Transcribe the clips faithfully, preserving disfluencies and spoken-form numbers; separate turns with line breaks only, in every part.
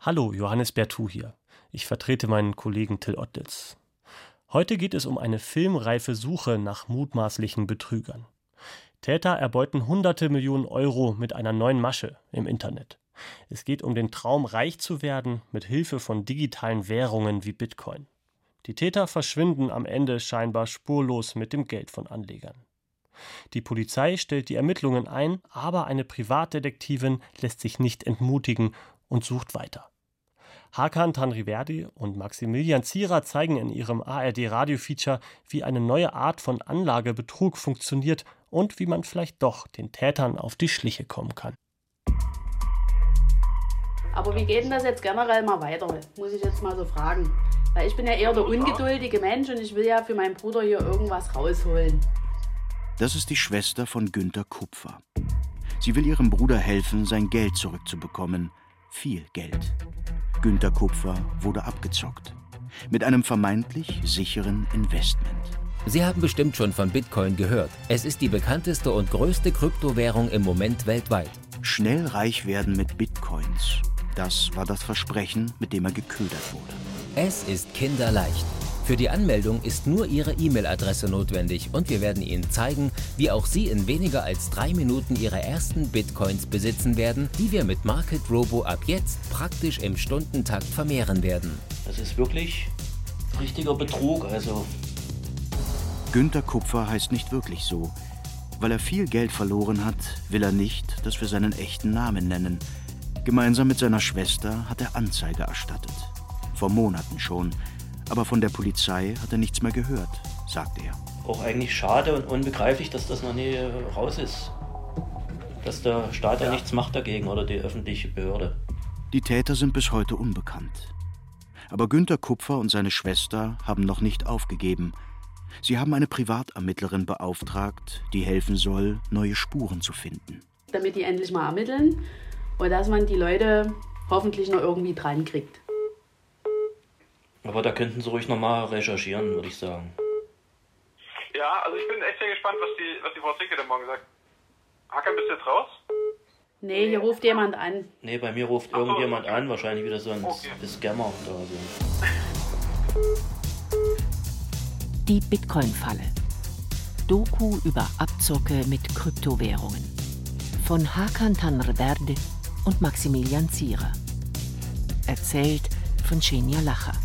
Hallo, Johannes Bertou hier. Ich vertrete meinen Kollegen Till Ottels. Heute geht es um eine filmreife Suche nach mutmaßlichen Betrügern. Täter erbeuten hunderte Millionen Euro mit einer neuen Masche im Internet. Es geht um den Traum, reich zu werden, mit Hilfe von digitalen Währungen wie Bitcoin. Die Täter verschwinden am Ende scheinbar spurlos mit dem Geld von Anlegern. Die Polizei stellt die Ermittlungen ein, aber eine Privatdetektivin lässt sich nicht entmutigen und sucht weiter. Hakan Tanriverdi und Maximilian Zierer zeigen in ihrem A R D-Radio-Feature, wie eine neue Art von Anlagebetrug funktioniert und wie man vielleicht doch den Tätern auf die Schliche kommen kann.
Aber wie geht denn das jetzt generell mal weiter? Muss ich jetzt mal so fragen. Weil ich bin ja eher der ungeduldige Mensch und ich will ja für meinen Bruder hier irgendwas rausholen.
Das ist die Schwester von Günter Kupfer. Sie will ihrem Bruder helfen, sein Geld zurückzubekommen. Viel Geld. Günter Kupfer wurde abgezockt. Mit einem vermeintlich sicheren Investment.
Sie haben bestimmt schon von Bitcoin gehört. Es ist die bekannteste und größte Kryptowährung im Moment weltweit.
Schnell reich werden mit Bitcoins. Das war das Versprechen, mit dem er geködert wurde.
Es ist kinderleicht. Für die Anmeldung ist nur Ihre E-Mail-Adresse notwendig und wir werden Ihnen zeigen, wie auch Sie in weniger als drei Minuten Ihre ersten Bitcoins besitzen werden, die wir mit Market Robo ab jetzt praktisch im Stundentakt vermehren werden.
Das ist wirklich richtiger Betrug, also.
Günter Kupfer heißt nicht wirklich so. Weil er viel Geld verloren hat, will er nicht, dass wir seinen echten Namen nennen. Gemeinsam mit seiner Schwester hat er Anzeige erstattet. Vor Monaten schon. Aber von der Polizei hat er nichts mehr gehört, sagt er.
Auch eigentlich schade und unbegreiflich, dass das noch nie raus ist. Dass der Staat ja nichts macht dagegen oder die öffentliche Behörde.
Die Täter sind bis heute unbekannt. Aber Günter Kupfer und seine Schwester haben noch nicht aufgegeben. Sie haben eine Privatermittlerin beauftragt, die helfen soll, neue Spuren zu finden.
Damit die endlich mal ermitteln und dass man die Leute hoffentlich noch irgendwie dran kriegt.
Aber da könnten Sie ruhig nochmal recherchieren, würde ich sagen.
Ja, also ich bin echt sehr gespannt, was die, was die Frau Zinke denn morgen sagt. Hakan, bist du jetzt raus?
Nee, hier ruft jemand an.
Nee, bei mir ruft
Ach so,
irgendjemand
okay.
an, wahrscheinlich wieder so ein
Okay.
Scammer oder so.
Die Bitcoin-Falle. Doku über Abzocke mit Kryptowährungen. Von Hakan Tanriverdi und Maximilian Zierer. Erzählt von Xenia Lacher.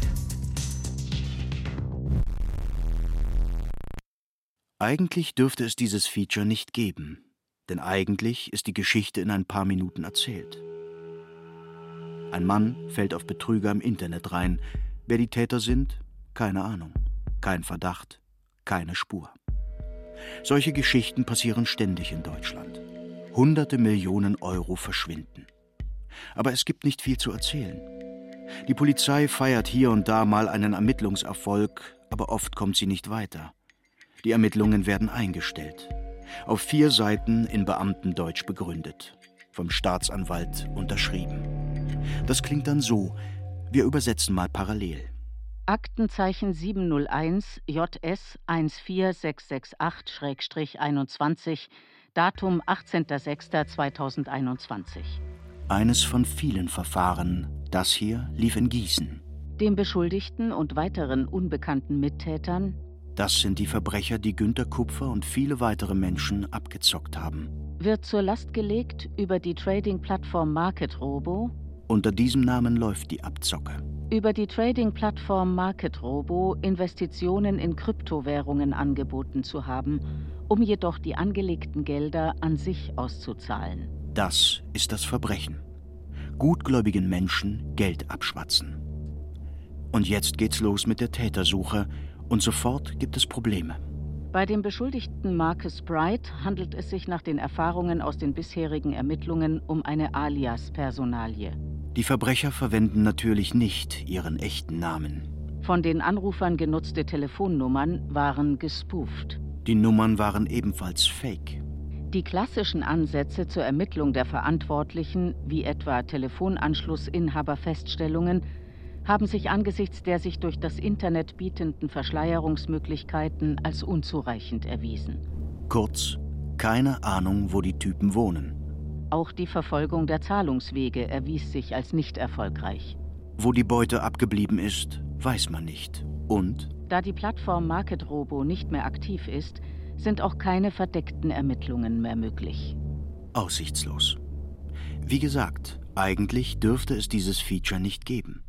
Eigentlich dürfte es dieses Feature nicht geben. Denn eigentlich ist die Geschichte in ein paar Minuten erzählt. Ein Mann fällt auf Betrüger im Internet rein. Wer die Täter sind? Keine Ahnung. Kein Verdacht. Keine Spur. Solche Geschichten passieren ständig in Deutschland. Hunderte Millionen Euro verschwinden. Aber es gibt nicht viel zu erzählen. Die Polizei feiert hier und da mal einen Ermittlungserfolg, aber oft kommt sie nicht weiter. Die Ermittlungen werden eingestellt. Auf vier Seiten in Beamtendeutsch begründet. Vom Staatsanwalt unterschrieben. Das klingt dann so. Wir übersetzen mal parallel.
Aktenzeichen sieben null eins J S eins vier sechs sechs acht einundzwanzig, Datum achtzehnter sechster zweitausendeinundzwanzig.
Eines von vielen Verfahren. Das hier lief in Gießen.
Dem Beschuldigten und weiteren unbekannten Mittätern
Das sind die Verbrecher, die Günter Kupfer und viele weitere Menschen abgezockt haben.
wird zur Last gelegt, über die Trading-Plattform Market Robo
Unter diesem Namen läuft die Abzocke.
über die Trading-Plattform Market Robo Investitionen in Kryptowährungen angeboten zu haben, um jedoch die angelegten Gelder an sich auszuzahlen.
Das ist das Verbrechen. Gutgläubigen Menschen Geld abschwatzen. Und jetzt geht's los mit der Tätersuche und sofort gibt es Probleme.
Bei dem Beschuldigten Marcus Bright handelt es sich nach den Erfahrungen aus den bisherigen Ermittlungen um eine Alias-Personalie.
Die Verbrecher verwenden natürlich nicht ihren echten Namen.
Von den Anrufern genutzte Telefonnummern waren gespooft.
Die Nummern waren ebenfalls fake.
Die klassischen Ansätze zur Ermittlung der Verantwortlichen, wie etwa Telefonanschlussinhaberfeststellungen, haben sich angesichts der sich durch das Internet bietenden Verschleierungsmöglichkeiten als unzureichend erwiesen.
Kurz, keine Ahnung, wo die Typen wohnen.
Auch die Verfolgung der Zahlungswege erwies sich als nicht erfolgreich.
Wo die Beute abgeblieben ist, weiß man nicht. Und?
Da die Plattform MarketRobo nicht mehr aktiv ist, sind auch keine verdeckten Ermittlungen mehr möglich.
Aussichtslos. Wie gesagt, eigentlich dürfte es dieses Feature nicht geben.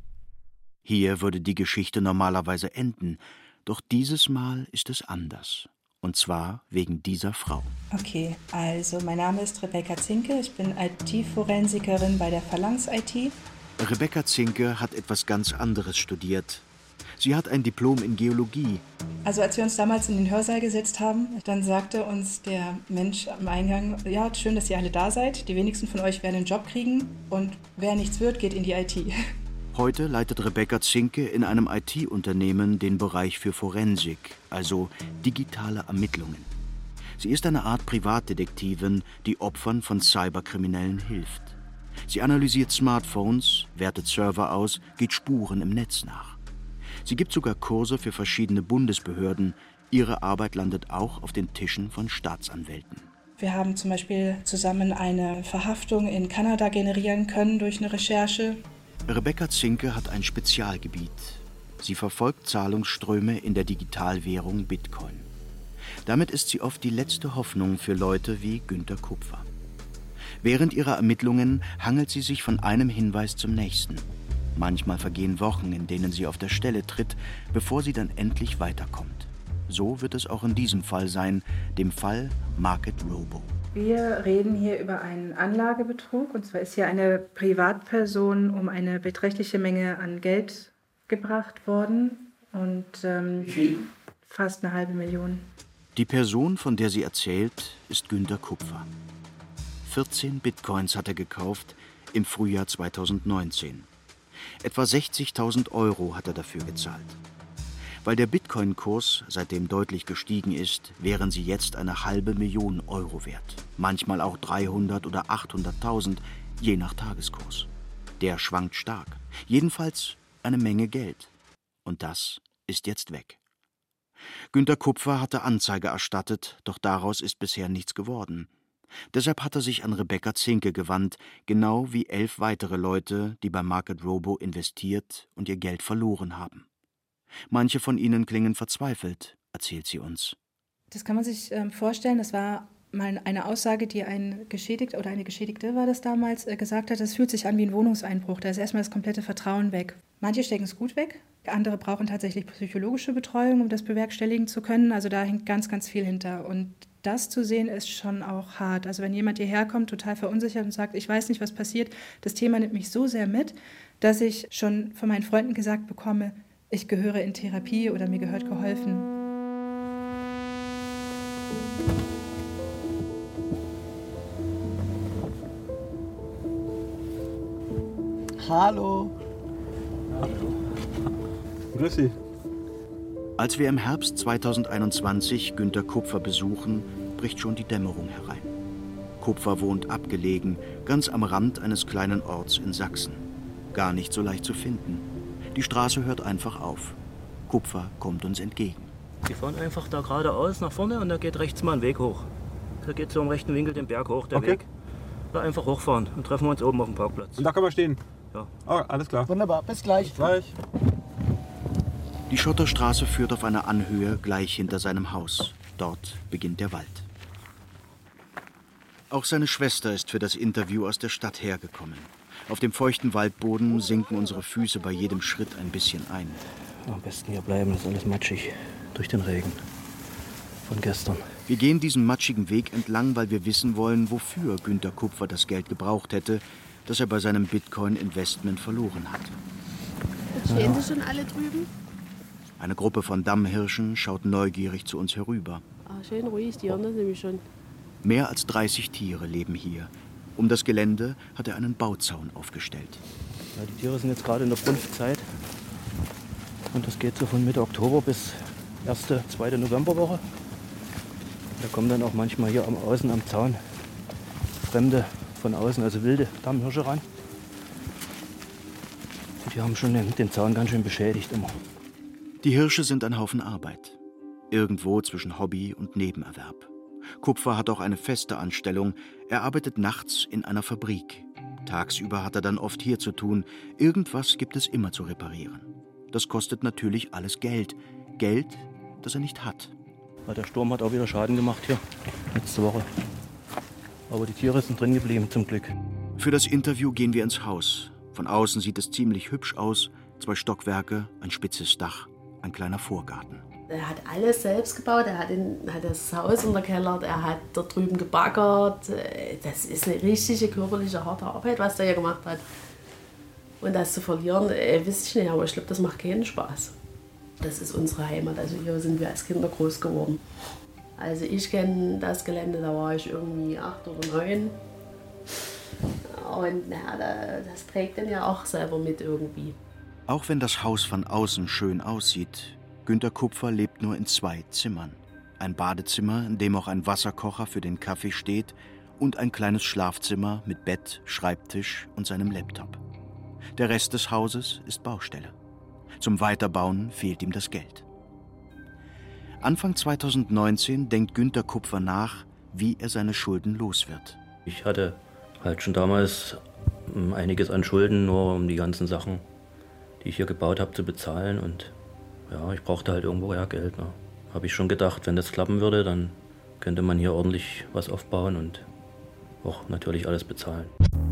Hier würde die Geschichte normalerweise enden, doch dieses Mal ist es anders. Und zwar wegen dieser Frau.
Okay, also mein Name ist Rebecca Zinke, ich bin I T-Forensikerin bei der Phalanx I T.
Rebecca Zinke hat etwas ganz anderes studiert. Sie hat ein Diplom in Geologie.
Also als wir uns damals in den Hörsaal gesetzt haben, dann sagte uns der Mensch am Eingang, ja, schön, dass ihr alle da seid. Die wenigsten von euch werden einen Job kriegen und wer nichts wird, geht in die I T.
Heute leitet Rebecca Zinke in einem I T-Unternehmen den Bereich für Forensik, also digitale Ermittlungen. Sie ist eine Art Privatdetektivin, die Opfern von Cyberkriminellen hilft. Sie analysiert Smartphones, wertet Server aus, geht Spuren im Netz nach. Sie gibt sogar Kurse für verschiedene Bundesbehörden. Ihre Arbeit landet auch auf den Tischen von Staatsanwälten.
Wir haben zum Beispiel zusammen eine Verhaftung in Kanada generieren können durch eine Recherche.
Rebecca Zinke hat ein Spezialgebiet. Sie verfolgt Zahlungsströme in der Digitalwährung Bitcoin. Damit ist sie oft die letzte Hoffnung für Leute wie Günter Kupfer. Während ihrer Ermittlungen hangelt sie sich von einem Hinweis zum nächsten. Manchmal vergehen Wochen, in denen sie auf der Stelle tritt, bevor sie dann endlich weiterkommt. So wird es auch in diesem Fall sein, dem Fall MarketRobo.
Wir reden hier über einen Anlagebetrug. Und zwar ist hier eine Privatperson um eine beträchtliche Menge an Geld gebracht worden. Und ähm, fast eine halbe Million.
Die Person, von der sie erzählt, ist Günter Kupfer. vierzehn Bitcoins hat er gekauft im Frühjahr zweitausendneunzehn. Etwa sechzigtausend Euro hat er dafür gezahlt. Weil der Bitcoin-Kurs seitdem deutlich gestiegen ist, wären sie jetzt eine halbe Million Euro wert. Manchmal auch dreihundert oder achthunderttausend, je nach Tageskurs. Der schwankt stark. Jedenfalls eine Menge Geld. Und das ist jetzt weg. Günter Kupfer hatte Anzeige erstattet, doch daraus ist bisher nichts geworden. Deshalb hat er sich an Rebecca Zinke gewandt, genau wie elf weitere Leute, die bei MarketRobo investiert und ihr Geld verloren haben. Manche von ihnen klingen verzweifelt, erzählt sie uns.
Das kann man sich ähm, vorstellen, das war mal eine Aussage, die ein Geschädigter oder eine Geschädigte war das damals, äh, gesagt hat, das fühlt sich an wie ein Wohnungseinbruch, da ist erstmal das komplette Vertrauen weg. Manche stecken es gut weg, andere brauchen tatsächlich psychologische Betreuung, um das bewerkstelligen zu können, also da hängt ganz, ganz viel hinter. Und das zu sehen ist schon auch hart. Also wenn jemand hierher kommt, total verunsichert und sagt, ich weiß nicht, was passiert, das Thema nimmt mich so sehr mit, dass ich schon von meinen Freunden gesagt bekomme, ich gehöre in Therapie oder mir gehört geholfen.
Hallo.
Hallo. Grüß Sie.
Als wir im Herbst zweitausendeinundzwanzig Günter Kupfer besuchen, bricht schon die Dämmerung herein. Kupfer wohnt abgelegen, ganz am Rand eines kleinen Orts in Sachsen. Gar nicht so leicht zu finden. Die Straße hört einfach auf. Kupfer kommt uns entgegen.
Die fahren einfach da geradeaus nach vorne und da geht rechts mal ein Weg hoch. Da geht so im rechten Winkel den Berg hoch, der
okay.
Weg. Da einfach hochfahren und treffen wir uns oben auf dem Parkplatz.
Und da können wir stehen?
Ja.
Oh, alles klar.
Wunderbar, bis gleich.
Bis gleich.
Die Schotterstraße führt auf eine Anhöhe gleich hinter seinem Haus. Dort beginnt der Wald. Auch seine Schwester ist für das Interview aus der Stadt hergekommen. Auf dem feuchten Waldboden sinken unsere Füße bei jedem Schritt ein bisschen ein.
Am besten hier bleiben, das ist alles matschig. Durch den Regen. Von gestern.
Wir gehen diesen matschigen Weg entlang, weil wir wissen wollen, wofür Günter Kupfer das Geld gebraucht hätte, das er bei seinem Bitcoin-Investment verloren hat.
Stehen Sie schon alle drüben?
Eine Gruppe von Dammhirschen schaut neugierig zu uns herüber.
Ah, schön ruhig, die hören das nämlich schon.
Mehr als dreißig Tiere leben hier. Um das Gelände hat er einen Bauzaun aufgestellt.
Ja, die Tiere sind jetzt gerade in der Brunftzeit. Und das geht so von Mitte Oktober bis erste, zweite Novemberwoche. Da kommen dann auch manchmal hier am Außen am Zaun Fremde von außen, also wilde Dammhirsche ran. Und die haben schon den, den Zaun ganz schön beschädigt immer.
Die Hirsche sind ein Haufen Arbeit. Irgendwo zwischen Hobby und Nebenerwerb. Kupfer hat auch eine feste Anstellung. Er arbeitet nachts in einer Fabrik. Tagsüber hat er dann oft hier zu tun. Irgendwas gibt es immer zu reparieren. Das kostet natürlich alles Geld. Geld, das er nicht hat.
Der Sturm hat auch wieder Schaden gemacht hier, letzte Woche. Aber die Tiere sind drin geblieben, zum Glück.
Für das Interview gehen wir ins Haus. Von außen sieht es ziemlich hübsch aus. Zwei Stockwerke, ein spitzes Dach, ein kleiner Vorgarten.
Er hat alles selbst gebaut. Er hat, in, hat das Haus unterkellert, er hat da drüben gebaggert. Das ist eine richtige körperliche, harte Arbeit, was der hier gemacht hat. Und das zu verlieren, äh, weiß ich nicht, aber ich glaube, das macht keinen Spaß. Das ist unsere Heimat, also hier sind wir als Kinder groß geworden. Also ich kenne das Gelände, da war ich irgendwie acht oder neun. Und na, das trägt dann ja auch selber mit irgendwie.
Auch wenn das Haus von außen schön aussieht, Günter Kupfer lebt nur in zwei Zimmern. Ein Badezimmer, in dem auch ein Wasserkocher für den Kaffee steht, und ein kleines Schlafzimmer mit Bett, Schreibtisch und seinem Laptop. Der Rest des Hauses ist Baustelle. Zum Weiterbauen fehlt ihm das Geld. Anfang zweitausendneunzehn denkt Günter Kupfer nach, wie er seine Schulden los wird.
Ich hatte halt schon damals einiges an Schulden, nur um die ganzen Sachen, die ich hier gebaut habe, zu bezahlen. Und ja, ich brauchte halt irgendwoher Geld. Ne? Habe ich schon gedacht, wenn das klappen würde, dann könnte man hier ordentlich was aufbauen und auch natürlich alles bezahlen.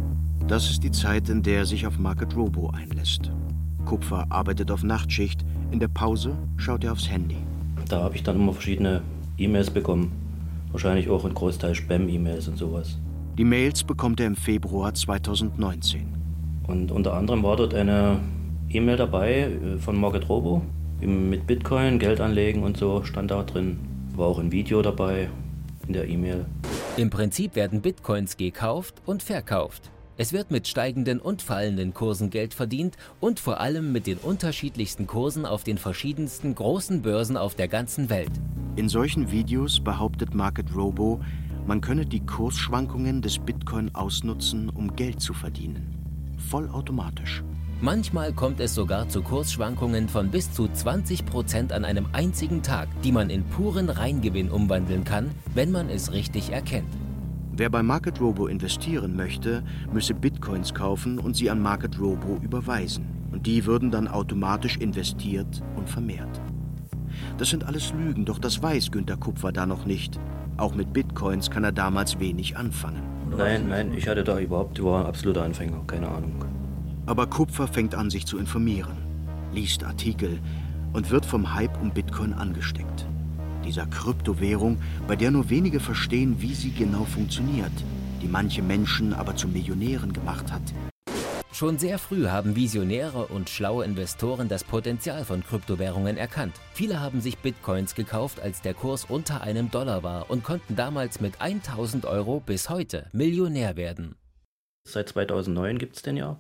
Das ist die Zeit, in der er sich auf Market Robo einlässt. Kupfer arbeitet auf Nachtschicht, in der Pause schaut er aufs Handy.
Da habe ich dann immer verschiedene E-Mails bekommen. Wahrscheinlich auch ein Großteil Spam-E-Mails und sowas.
Die Mails bekommt er im Februar zweitausendneunzehn.
Und unter anderem war dort eine E-Mail dabei von Market Robo. Mit Bitcoin, Geld anlegen und so stand da drin. War auch ein Video dabei in der E-Mail.
Im Prinzip werden Bitcoins gekauft und verkauft. Es wird mit steigenden und fallenden Kursen Geld verdient und vor allem mit den unterschiedlichsten Kursen auf den verschiedensten großen Börsen auf der ganzen Welt.
In solchen Videos behauptet Market Robo, man könne die Kursschwankungen des Bitcoin ausnutzen, um Geld zu verdienen. Vollautomatisch.
Manchmal kommt es sogar zu Kursschwankungen von bis zu zwanzig Prozent an einem einzigen Tag, die man in puren Reingewinn umwandeln kann, wenn man es richtig erkennt.
Wer bei Market Robo investieren möchte, müsse Bitcoins kaufen und sie an Market Robo überweisen. Und die würden dann automatisch investiert und vermehrt. Das sind alles Lügen, doch das weiß Günter Kupfer da noch nicht. Auch mit Bitcoins kann er damals wenig anfangen.
Nein, nein, ich hatte da überhaupt, ich war ein absoluter Anfänger, keine Ahnung.
Aber Kupfer fängt an, sich zu informieren, liest Artikel und wird vom Hype um Bitcoin angesteckt. Dieser Kryptowährung, bei der nur wenige verstehen, wie sie genau funktioniert, die manche Menschen aber zu Millionären gemacht hat.
Schon sehr früh haben Visionäre und schlaue Investoren das Potenzial von Kryptowährungen erkannt. Viele haben sich Bitcoins gekauft, als der Kurs unter einem Dollar war und konnten damals mit tausend Euro bis heute Millionär werden.
Seit zweitausendneun gibt es den ja.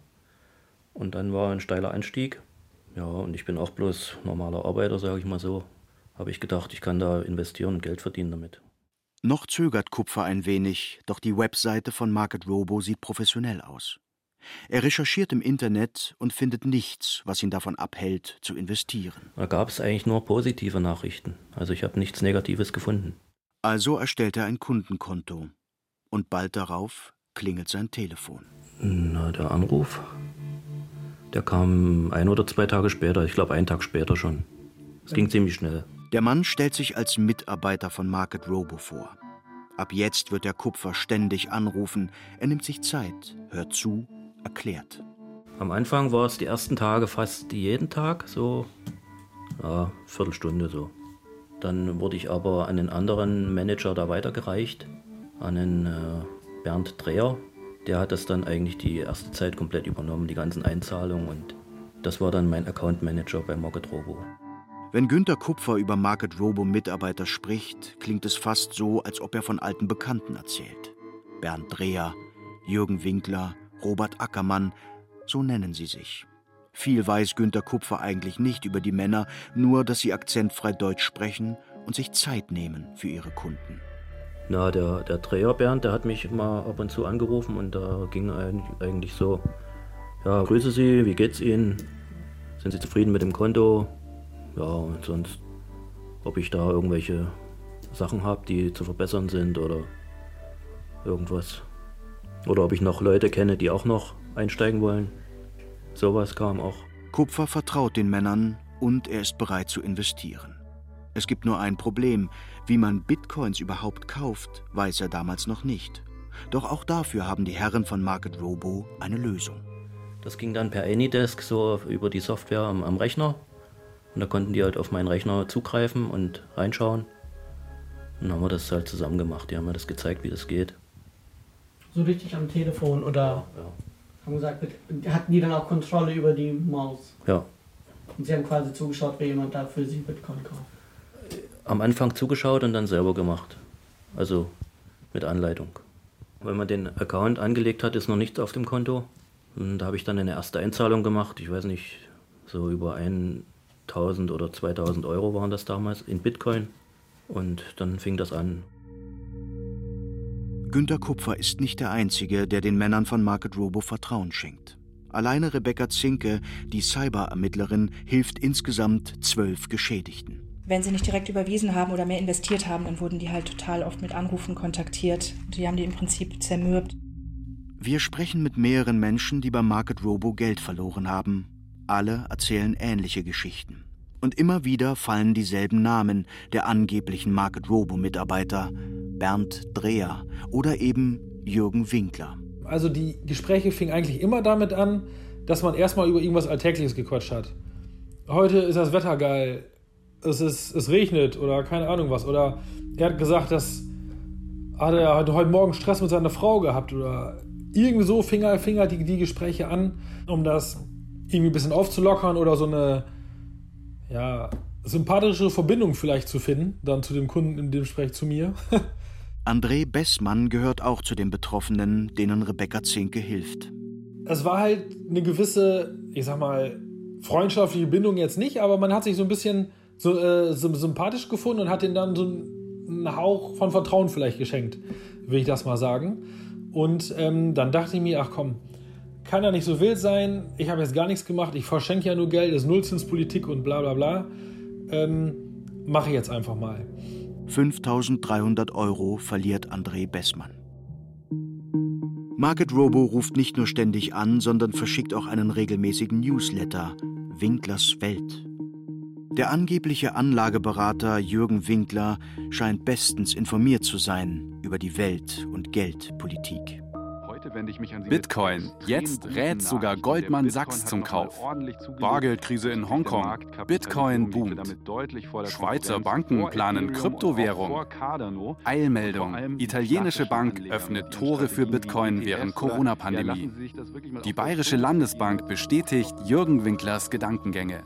Und dann war ein steiler Anstieg. Ja, und ich bin auch bloß normaler Arbeiter, sage ich mal so. Habe ich gedacht, ich kann da investieren und Geld verdienen damit.
Noch zögert Kupfer ein wenig, doch die Webseite von Market Robo sieht professionell aus. Er recherchiert im Internet und findet nichts, was ihn davon abhält, zu investieren.
Da gab es eigentlich nur positive Nachrichten. Also ich habe nichts Negatives gefunden.
Also erstellt er ein Kundenkonto. Und bald darauf klingelt sein Telefon.
Na, der Anruf, der kam ein oder zwei Tage später. Ich glaube, einen Tag später schon. Es ging ziemlich schnell.
Der Mann stellt sich als Mitarbeiter von Market Robo vor. Ab jetzt wird der Kupfer ständig anrufen. Er nimmt sich Zeit, hört zu, erklärt.
Am Anfang war es die ersten Tage fast jeden Tag, so ja, Viertelstunde so. Dann wurde ich aber an einen anderen Manager da weitergereicht, an einen äh, Bernd Dreher. Der hat das dann eigentlich die erste Zeit komplett übernommen, die ganzen Einzahlungen. Und das war dann mein Account Manager bei Market Robo.
Wenn Günter Kupfer über Market Robo Mitarbeiter spricht, klingt es fast so, als ob er von alten Bekannten erzählt. Bernd Dreher, Jürgen Winkler, Robert Ackermann, so nennen sie sich. Viel weiß Günter Kupfer eigentlich nicht über die Männer, nur dass sie akzentfrei Deutsch sprechen und sich Zeit nehmen für ihre Kunden.
Na, der, der Dreher Bernd, der hat mich mal ab und zu angerufen und da ging eigentlich so, ja, grüße Sie, wie geht's Ihnen? Sind Sie zufrieden mit dem Konto? Ja, und sonst, ob ich da irgendwelche Sachen habe, die zu verbessern sind oder irgendwas. Oder ob ich noch Leute kenne, die auch noch einsteigen wollen. Sowas kam auch.
Kupfer vertraut den Männern und er ist bereit zu investieren. Es gibt nur ein Problem. Wie man Bitcoins überhaupt kauft, weiß er damals noch nicht. Doch auch dafür haben die Herren von Market Robo eine Lösung.
Das ging dann per Anydesk, so über die Software am, am Rechner. Und da konnten die halt auf meinen Rechner zugreifen und reinschauen. Und dann haben wir das halt zusammen gemacht. Die haben mir das gezeigt, wie das geht.
So richtig am Telefon oder
ja.
haben gesagt, hatten die dann auch Kontrolle über die Maus?
Ja.
Und sie haben quasi zugeschaut, wie jemand da für sie Bitcoin kauft?
Am Anfang zugeschaut und dann selber gemacht. Also mit Anleitung. Wenn man den Account angelegt hat, ist noch nichts auf dem Konto. Und da habe ich dann eine erste Einzahlung gemacht. Ich weiß nicht, so über tausend oder zweitausend Euro waren das damals in Bitcoin. Und dann fing das an.
Günter Kupfer ist nicht der Einzige, der den Männern von Market Robo Vertrauen schenkt. Alleine Rebecca Zinke, die Cyberermittlerin, hilft insgesamt zwölf Geschädigten.
Wenn sie nicht direkt überwiesen haben oder mehr investiert haben, dann wurden die halt total oft mit Anrufen kontaktiert. Die haben die im Prinzip zermürbt.
Wir sprechen mit mehreren Menschen, die bei Market Robo Geld verloren haben. Alle erzählen ähnliche Geschichten. Und immer wieder fallen dieselben Namen der angeblichen Market Robo-Mitarbeiter. Bernd Dreher oder eben Jürgen Winkler.
Also die Gespräche fingen eigentlich immer damit an, dass man erstmal über irgendwas Alltägliches gequatscht hat. Heute ist das Wetter geil, es, ist, es regnet oder keine Ahnung was. Oder er hat gesagt, dass hat er hat heute Morgen Stress mit seiner Frau gehabt. Oder irgendwie so fing er, fing er die, die Gespräche an, um das irgendwie ein bisschen aufzulockern oder so eine ja, sympathische Verbindung vielleicht zu finden, dann zu dem Kunden, in dem Gespräch zu mir.
André Bessmann gehört auch zu den Betroffenen, denen Rebecca Zinke hilft.
Es war halt eine gewisse, ich sag mal, freundschaftliche Bindung jetzt nicht, aber man hat sich so ein bisschen so, äh, so sympathisch gefunden und hat ihnen dann so einen Hauch von Vertrauen vielleicht geschenkt, will ich das mal sagen. Und ähm, dann dachte ich mir, ach komm, kann ja nicht so wild sein, ich habe jetzt gar nichts gemacht, ich verschenke ja nur Geld, das ist Nullzinspolitik und bla bla bla. Ähm, mache ich jetzt einfach mal.
fünftausenddreihundert Euro verliert André Bessmann. Market Robo ruft nicht nur ständig an, sondern verschickt auch einen regelmäßigen Newsletter, Winklers Welt. Der angebliche Anlageberater Jürgen Winkler scheint bestens informiert zu sein über die Welt- und Geldpolitik.
Bitcoin. Jetzt rät sogar Goldman Sachs zum Kauf. Bargeldkrise in Hongkong. Bitcoin boomt. Schweizer Banken planen Kryptowährung. Eilmeldung. Italienische Bank öffnet Tore für Bitcoin während Corona-Pandemie. Die Bayerische Landesbank bestätigt Jürgen Winklers Gedankengänge.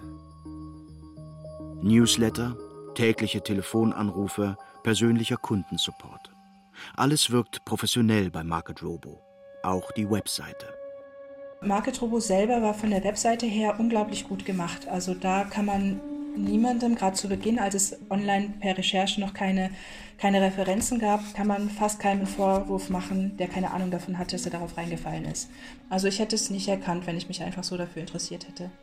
Newsletter, tägliche Telefonanrufe, persönlicher Kundensupport. Alles wirkt professionell bei Market Robo. Auch die Webseite.
Market Robo selber war von der Webseite her unglaublich gut gemacht. Also da kann man niemandem, gerade zu Beginn, als es online per Recherche noch keine, keine Referenzen gab, kann man fast keinen Vorwurf machen, der keine Ahnung davon hatte, dass er darauf reingefallen ist. Also ich hätte es nicht erkannt, wenn ich mich einfach so dafür interessiert hätte.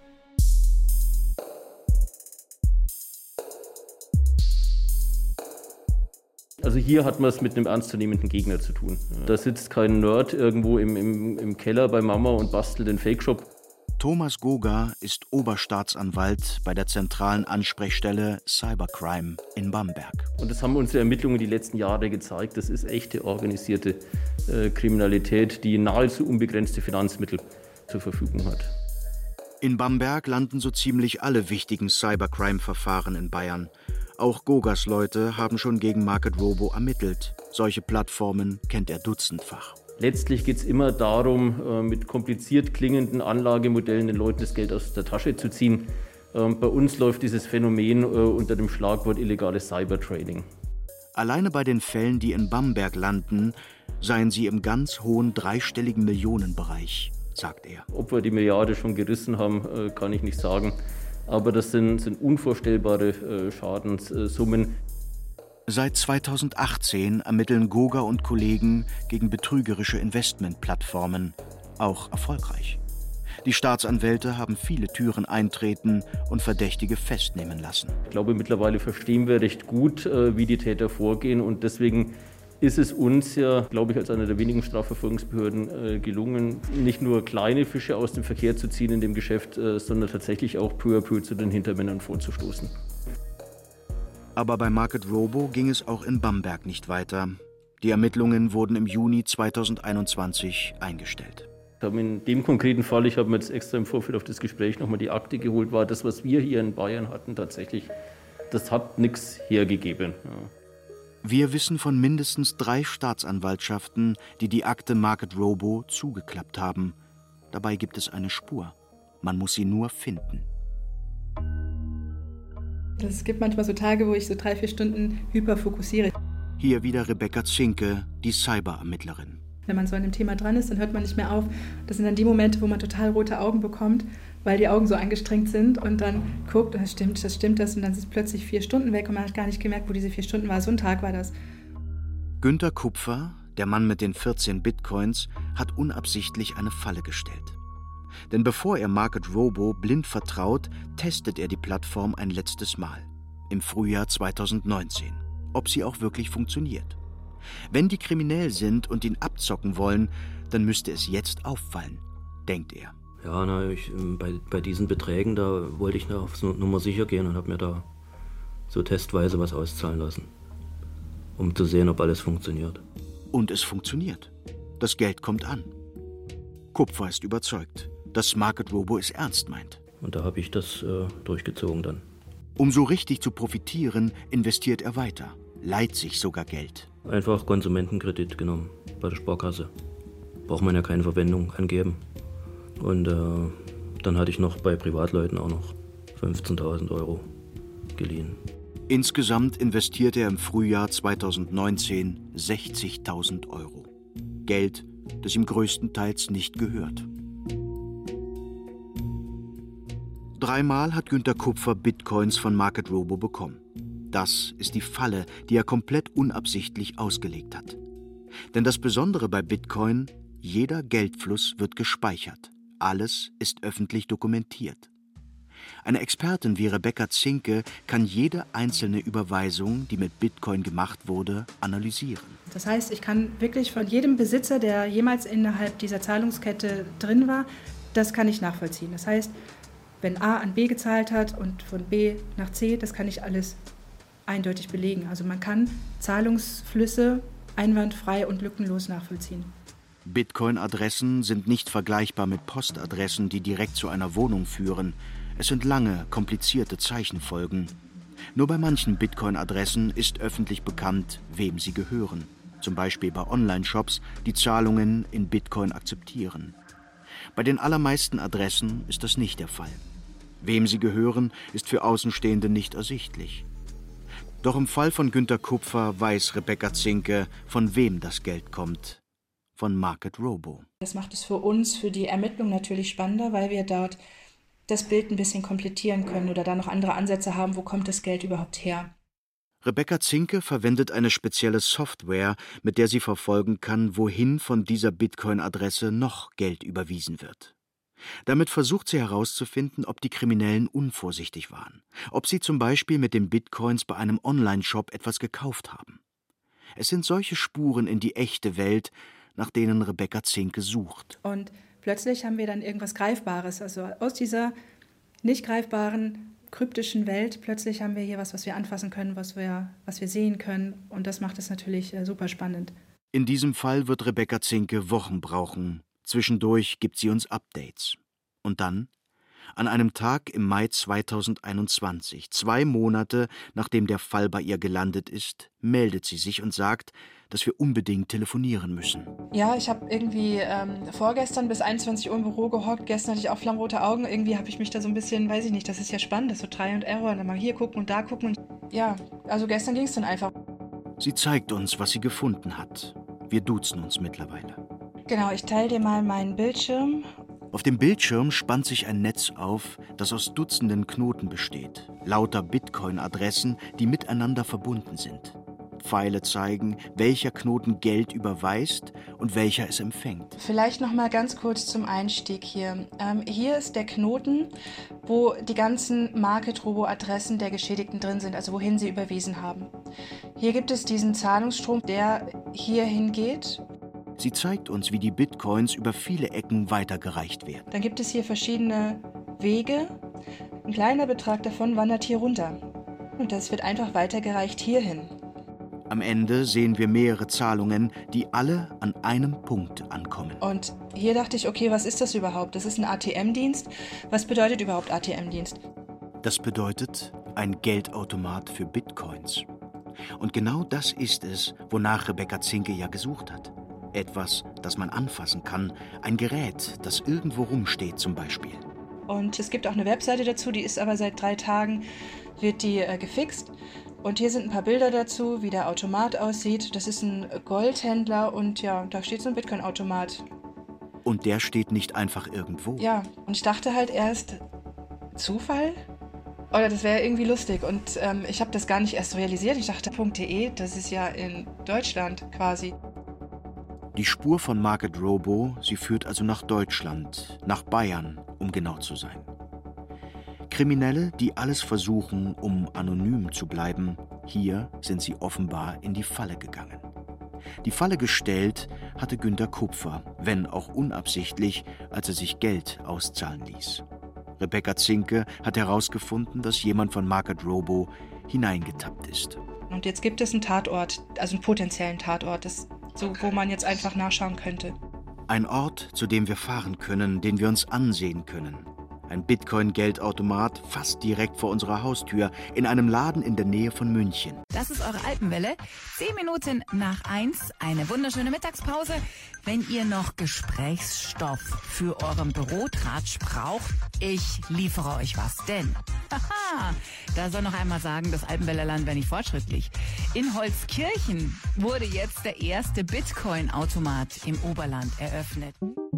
Also hier hat man es mit einem ernstzunehmenden Gegner zu tun. Da sitzt kein Nerd irgendwo im, im, im Keller bei Mama und bastelt den Fake-Shop.
Thomas Goga ist Oberstaatsanwalt bei der zentralen Ansprechstelle Cybercrime in Bamberg.
Und das haben unsere Ermittlungen die letzten Jahre gezeigt. Das ist echte organisierte äh, Kriminalität, die nahezu unbegrenzte Finanzmittel zur Verfügung hat.
In Bamberg landen so ziemlich alle wichtigen Cybercrime-Verfahren in Bayern. Auch Gogas Leute haben schon gegen Market Robo ermittelt. Solche Plattformen kennt er dutzendfach.
Letztlich geht es immer darum, mit kompliziert klingenden Anlagemodellen den Leuten das Geld aus der Tasche zu ziehen. Bei uns läuft dieses Phänomen unter dem Schlagwort illegales Cybertrading.
Alleine bei den Fällen, die in Bamberg landen, seien sie im ganz hohen dreistelligen Millionenbereich, sagt er.
Ob wir die Milliarde schon gerissen haben, kann ich nicht sagen. Aber das sind, sind unvorstellbare äh, Schadenssummen.
Seit zweitausendachtzehn ermitteln Goga und Kollegen gegen betrügerische Investmentplattformen, auch erfolgreich. Die Staatsanwälte haben viele Türen eintreten und Verdächtige festnehmen lassen.
Ich glaube, mittlerweile verstehen wir recht gut, wie die Täter vorgehen. Und deswegen ist es uns ja, glaube ich, als einer der wenigen Strafverfolgungsbehörden gelungen, nicht nur kleine Fische aus dem Verkehr zu ziehen in dem Geschäft, sondern tatsächlich auch peu à peu zu den Hintermännern vorzustoßen.
Aber bei Market Robo ging es auch in Bamberg nicht weiter. Die Ermittlungen wurden im Juni zweitausendeinundzwanzig eingestellt.
In dem konkreten Fall, ich habe mir jetzt extra im Vorfeld auf das Gespräch nochmal die Akte geholt, war das, was wir hier in Bayern hatten, tatsächlich, das hat nichts hergegeben. Ja.
Wir wissen von mindestens drei Staatsanwaltschaften, die die Akte Market Robo zugeklappt haben. Dabei gibt es eine Spur. Man muss sie nur finden.
Es gibt manchmal so Tage, wo ich so drei, vier Stunden hyperfokussiere.
Hier wieder Rebecca Zinke, die Cyberermittlerin.
Wenn man so an dem Thema dran ist, dann hört man nicht mehr auf. Das sind dann die Momente, wo man total rote Augen bekommt, weil die Augen so angestrengt sind und dann guckt, das stimmt, das stimmt das und dann sind es plötzlich vier Stunden weg und man hat gar nicht gemerkt, wo diese vier Stunden war. So ein Tag war das.
Günter Kupfer, der Mann mit den vierzehn Bitcoins, hat unabsichtlich eine Falle gestellt. Denn bevor er Market Robo blind vertraut, testet er die Plattform ein letztes Mal. Im Frühjahr zweitausendneunzehn. Ob sie auch wirklich funktioniert. Wenn die kriminell sind und ihn abzocken wollen, dann müsste es jetzt auffallen, denkt er.
Ja, na, ich, bei, bei diesen Beträgen, da wollte ich noch auf Nummer sicher gehen und habe mir da so testweise was auszahlen lassen, um zu sehen, ob alles funktioniert.
Und es funktioniert. Das Geld kommt an. Kupfer ist überzeugt, dass Market Robo es ernst meint.
Und da habe ich das äh, durchgezogen dann.
Um so richtig zu profitieren, investiert er weiter, leiht sich sogar Geld.
Einfach Konsumentenkredit genommen bei der Sparkasse. Braucht man ja keine Verwendung angeben. Und äh, dann hatte ich noch bei Privatleuten auch noch fünfzehntausend Euro geliehen.
Insgesamt investiert er im Frühjahr zweitausendneunzehn sechzigtausend Euro. Geld, das ihm größtenteils nicht gehört. Dreimal hat Günter Kupfer Bitcoins von Market Robo bekommen. Das ist die Falle, die er komplett unabsichtlich ausgelegt hat. Denn das Besondere bei Bitcoin, jeder Geldfluss wird gespeichert. Alles ist öffentlich dokumentiert. Eine Expertin wie Rebecca Zinke kann jede einzelne Überweisung, die mit Bitcoin gemacht wurde, analysieren.
Das heißt, ich kann wirklich von jedem Besitzer, der jemals innerhalb dieser Zahlungskette drin war, das kann ich nachvollziehen. Das heißt, wenn A an B gezahlt hat und von B nach C, das kann ich alles eindeutig belegen. Also man kann Zahlungsflüsse einwandfrei und lückenlos nachvollziehen.
Bitcoin-Adressen sind nicht vergleichbar mit Postadressen, die direkt zu einer Wohnung führen. Es sind lange, komplizierte Zeichenfolgen. Nur bei manchen Bitcoin-Adressen ist öffentlich bekannt, wem sie gehören. Zum Beispiel bei Online-Shops, die Zahlungen in Bitcoin akzeptieren. Bei den allermeisten Adressen ist das nicht der Fall. Wem sie gehören, ist für Außenstehende nicht ersichtlich. Doch im Fall von Günter Kupfer weiß Rebecca Zinke, von wem das Geld kommt. Von Market Robo.
Das macht es für uns, für die Ermittlung natürlich spannender, weil wir dort das Bild ein bisschen komplettieren können oder da noch andere Ansätze haben, wo kommt das Geld überhaupt her.
Rebecca Zinke verwendet eine spezielle Software, mit der sie verfolgen kann, wohin von dieser Bitcoin-Adresse noch Geld überwiesen wird. Damit versucht sie herauszufinden, ob die Kriminellen unvorsichtig waren, ob sie zum Beispiel mit den Bitcoins bei einem Online-Shop etwas gekauft haben. Es sind solche Spuren in die echte Welt, nach denen Rebecca Zinke sucht.
Und plötzlich haben wir dann irgendwas Greifbares, also aus dieser nicht greifbaren, kryptischen Welt, plötzlich haben wir hier was, was wir anfassen können, was wir, was wir sehen können und das macht es natürlich äh, super spannend.
In diesem Fall wird Rebecca Zinke Wochen brauchen. Zwischendurch gibt sie uns Updates. Und dann, an einem Tag im Mai zweitausendeinundzwanzig, zwei Monate nachdem der Fall bei ihr gelandet ist, meldet sie sich und sagt, dass wir unbedingt telefonieren müssen.
Ja, ich habe irgendwie ähm, vorgestern bis einundzwanzig Uhr im Büro gehockt, gestern hatte ich auch flammrote Augen, irgendwie habe ich mich da so ein bisschen, weiß ich nicht, das ist ja spannend, das ist so Try and Error, dann mal hier gucken und da gucken und ja, also gestern ging es dann einfach.
Sie zeigt uns, was sie gefunden hat. Wir duzen uns mittlerweile.
Genau, ich teile dir mal meinen Bildschirm.
Auf dem Bildschirm spannt sich ein Netz auf, das aus Dutzenden Knoten besteht. Lauter Bitcoin-Adressen, die miteinander verbunden sind. Pfeile zeigen, welcher Knoten Geld überweist und welcher es empfängt.
Vielleicht noch mal ganz kurz zum Einstieg hier. Ähm, hier ist der Knoten, wo die ganzen Market-Robo-Adressen der Geschädigten drin sind, also wohin sie überwiesen haben. Hier gibt es diesen Zahlungsstrom, der hierhin geht.
Sie zeigt uns, wie die Bitcoins über viele Ecken weitergereicht werden.
Dann gibt es hier verschiedene Wege. Ein kleiner Betrag davon wandert hier runter. Und das wird einfach weitergereicht hierhin.
Am Ende sehen wir mehrere Zahlungen, die alle an einem Punkt ankommen.
Und hier dachte ich, okay, was ist das überhaupt? Das ist ein A T M-Dienst. Was bedeutet überhaupt A T M-Dienst?
Das bedeutet ein Geldautomat für Bitcoins. Und genau das ist es, wonach Rebecca Zinke ja gesucht hat. Etwas, das man anfassen kann. Ein Gerät, das irgendwo rumsteht zum Beispiel.
Und es gibt auch eine Webseite dazu, die ist aber seit drei Tagen, wird die äh, gefixt. Und hier sind ein paar Bilder dazu, wie der Automat aussieht. Das ist ein Goldhändler und ja, da steht so ein Bitcoin-Automat.
Und der steht nicht einfach irgendwo.
Ja, und ich dachte halt erst, Zufall? Oder das wäre irgendwie lustig. Und ähm, ich habe das gar nicht erst realisiert. Ich dachte, .de, das ist ja in Deutschland quasi.
Die Spur von Market Robo, sie führt also nach Deutschland, nach Bayern, um genau zu sein. Kriminelle, die alles versuchen, um anonym zu bleiben, hier sind sie offenbar in die Falle gegangen. Die Falle gestellt hatte Günter Kupfer, wenn auch unabsichtlich, als er sich Geld auszahlen ließ. Rebecca Zinke hat herausgefunden, dass jemand von Market Robo hineingetappt ist.
Und jetzt gibt es einen Tatort, also einen potenziellen Tatort, das, so, wo man jetzt einfach nachschauen könnte.
Ein Ort, zu dem wir fahren können, den wir uns ansehen können. Ein Bitcoin-Geldautomat fast direkt vor unserer Haustür in einem Laden in der Nähe von München.
Das ist eure Alpenwelle. Zehn Minuten nach eins, eine wunderschöne Mittagspause. Wenn ihr noch Gesprächsstoff für euren Bürotratsch braucht, ich liefere euch was. Denn, haha, da soll noch einmal sagen, das Alpenwellerland wäre nicht fortschrittlich. In Holzkirchen wurde jetzt der erste Bitcoin-Automat im Oberland eröffnet.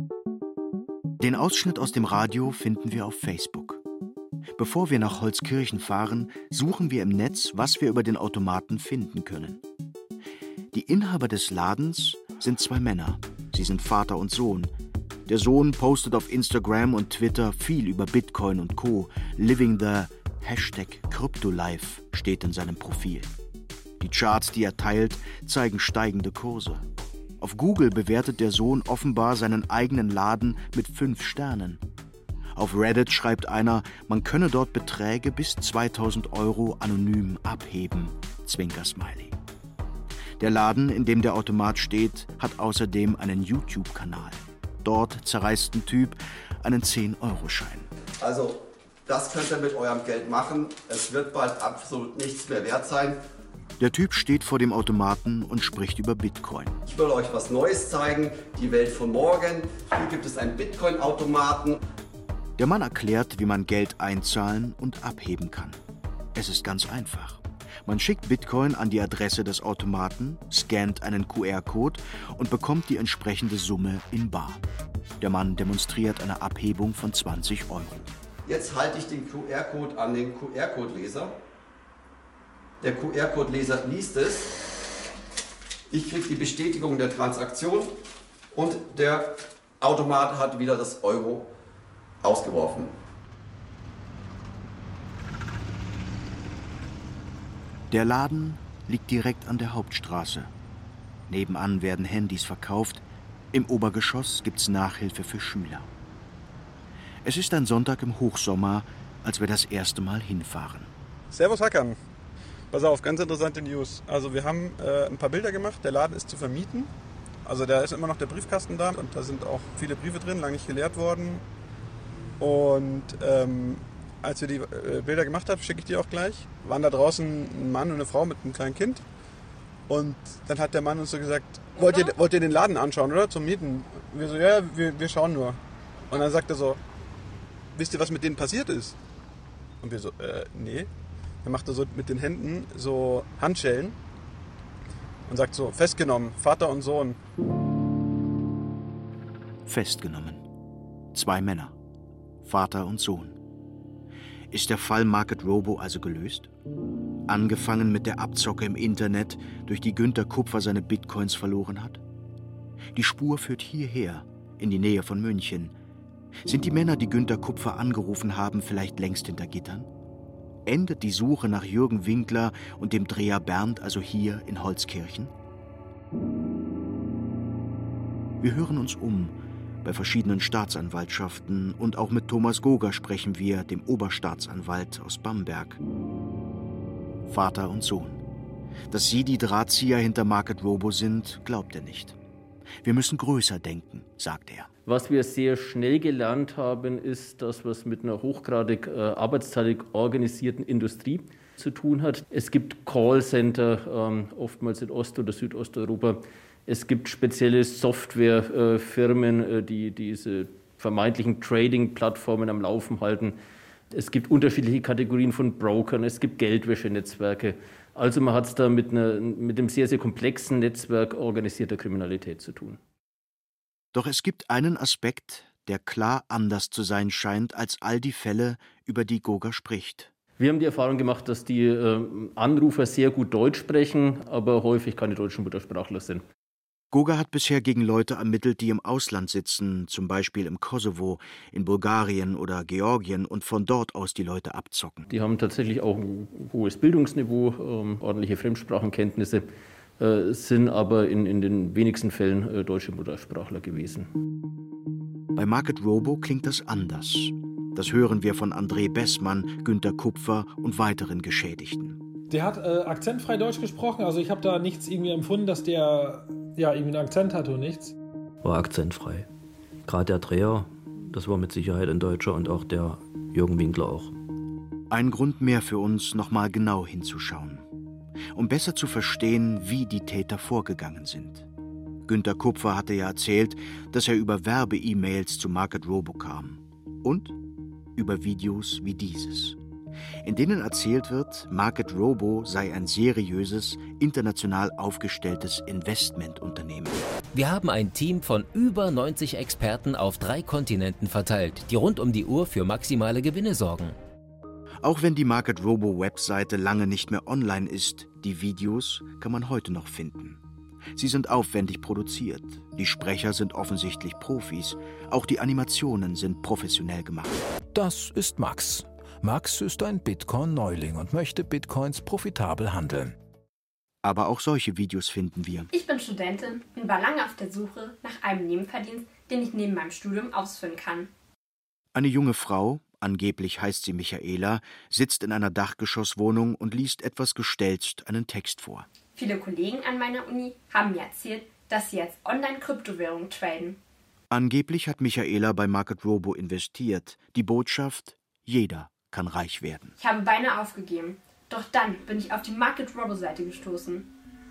Den Ausschnitt aus dem Radio finden wir auf Facebook. Bevor wir nach Holzkirchen fahren, suchen wir im Netz, was wir über den Automaten finden können. Die Inhaber des Ladens sind zwei Männer. Sie sind Vater und Sohn. Der Sohn postet auf Instagram und Twitter viel über Bitcoin und Co. Living the Hashtag CryptoLife steht in seinem Profil. Die Charts, die er teilt, zeigen steigende Kurse. Auf Google bewertet der Sohn offenbar seinen eigenen Laden mit fünf Sternen. Auf Reddit schreibt einer, man könne dort Beträge bis zweitausend Euro anonym abheben. Zwinker-Smiley. Der Laden, in dem der Automat steht, hat außerdem einen YouTube-Kanal. Dort zerreißt ein Typ einen zehn-Euro-Schein.
Also, das könnt ihr mit eurem Geld machen. Es wird bald absolut nichts mehr wert sein.
Der Typ steht vor dem Automaten und spricht über Bitcoin.
Ich will euch was Neues zeigen, die Welt von morgen. Hier gibt es einen Bitcoin-Automaten.
Der Mann erklärt, wie man Geld einzahlen und abheben kann. Es ist ganz einfach. Man schickt Bitcoin an die Adresse des Automaten, scannt einen Q R-Code und bekommt die entsprechende Summe in bar. Der Mann demonstriert eine Abhebung von zwanzig Euro.
Jetzt halte ich den Q R-Code an den Q R-Code-Leser. Der Q R-Code-Leser liest es. Ich kriege die Bestätigung der Transaktion und der Automat hat wieder das Euro ausgeworfen.
Der Laden liegt direkt an der Hauptstraße. Nebenan werden Handys verkauft. Im Obergeschoss gibt's Nachhilfe für Schüler. Es ist ein Sonntag im Hochsommer, als wir das erste Mal hinfahren.
Servus Hackern. Pass auf, ganz interessante News. Also wir haben äh, ein paar Bilder gemacht, der Laden ist zu vermieten. Also da ist immer noch der Briefkasten da und da sind auch viele Briefe drin, lange nicht geleert worden. Und ähm, als wir die äh, Bilder gemacht haben, schicke ich die auch gleich, waren da draußen ein Mann und eine Frau mit einem kleinen Kind. Und dann hat der Mann uns so gesagt, wollt ihr, wollt ihr den Laden anschauen, oder? Zum Mieten? Wir so, ja, wir, wir schauen nur. Und dann sagt er so, wisst ihr, was mit denen passiert ist? Und wir so, äh, nee. Er macht so mit den Händen so Handschellen und sagt so, festgenommen, Vater und Sohn.
Festgenommen. Zwei Männer. Vater und Sohn. Ist der Fall Market Robo also gelöst? Angefangen mit der Abzocke im Internet, durch die Günter Kupfer seine Bitcoins verloren hat? Die Spur führt hierher, in die Nähe von München. Sind die Männer, die Günter Kupfer angerufen haben, vielleicht längst hinter Gittern? Endet die Suche nach Jürgen Winkler und dem Dreher Bernd also hier in Holzkirchen? Wir hören uns um. Bei verschiedenen Staatsanwaltschaften und auch mit Thomas Goger sprechen wir, dem Oberstaatsanwalt aus Bamberg. Vater und Sohn. Dass sie die Drahtzieher hinter Market Robo sind, glaubt er nicht. Wir müssen größer denken, sagt er.
Was wir sehr schnell gelernt haben, ist, dass was mit einer hochgradig äh, arbeitsteilig organisierten Industrie zu tun hat. Es gibt Callcenter, ähm, oftmals in Ost- oder Südosteuropa. Es gibt spezielle Softwarefirmen, äh, die diese vermeintlichen Trading-Plattformen am Laufen halten. Es gibt unterschiedliche Kategorien von Brokern, es gibt Geldwäschenetzwerke. Also man hat es da mit, einer, mit einem sehr, sehr komplexen Netzwerk organisierter Kriminalität zu tun.
Doch es gibt einen Aspekt, der klar anders zu sein scheint als all die Fälle, über die Goger spricht.
Wir haben die Erfahrung gemacht, dass die äh, Anrufer sehr gut Deutsch sprechen, aber häufig keine deutschen Muttersprachler sind.
Goger hat bisher gegen Leute ermittelt, die im Ausland sitzen, zum Beispiel im Kosovo, in Bulgarien oder Georgien und von dort aus die Leute abzocken.
Die haben tatsächlich auch ein hohes Bildungsniveau, ähm, ordentliche Fremdsprachenkenntnisse, äh, sind aber in, in den wenigsten Fällen äh, deutsche Muttersprachler gewesen.
Bei Market Robo klingt das anders. Das hören wir von André Bessmann, Günter Kupfer und weiteren Geschädigten.
Der hat äh, akzentfrei Deutsch gesprochen, also ich habe da nichts irgendwie empfunden, dass der ja irgendwie einen Akzent hatte und nichts.
War akzentfrei. Gerade der Dreher, das war mit Sicherheit ein Deutscher und auch der Jürgen Winkler auch.
Ein Grund mehr für uns, nochmal genau hinzuschauen. Um besser zu verstehen, wie die Täter vorgegangen sind. Günter Kupfer hatte ja erzählt, dass er über Werbe-E-Mails zu Market Robo kam. Und über Videos wie dieses, in denen erzählt wird, Market Robo sei ein seriöses, international aufgestelltes Investmentunternehmen.
Wir haben ein Team von über neunzig Experten auf drei Kontinenten verteilt, die rund um die Uhr für maximale Gewinne sorgen.
Auch wenn die Market Robo Webseite lange nicht mehr online ist, die Videos kann man heute noch finden. Sie sind aufwendig produziert, die Sprecher sind offensichtlich Profis, auch die Animationen sind professionell gemacht.
Das ist Max. Max ist ein Bitcoin-Neuling und möchte Bitcoins profitabel handeln.
Aber auch solche Videos finden wir.
Ich bin Studentin und war lange auf der Suche nach einem Nebenverdienst, den ich neben meinem Studium ausführen kann.
Eine junge Frau, angeblich heißt sie Michaela, sitzt in einer Dachgeschosswohnung und liest etwas gestelzt einen Text vor.
Viele Kollegen an meiner Uni haben mir erzählt, dass sie jetzt Online-Kryptowährungen traden.
Angeblich hat Michaela bei Market Robo investiert. Die Botschaft: Jeder kann reich werden.
Ich habe beinahe aufgegeben. Doch dann bin ich auf die Market Robo-Seite gestoßen.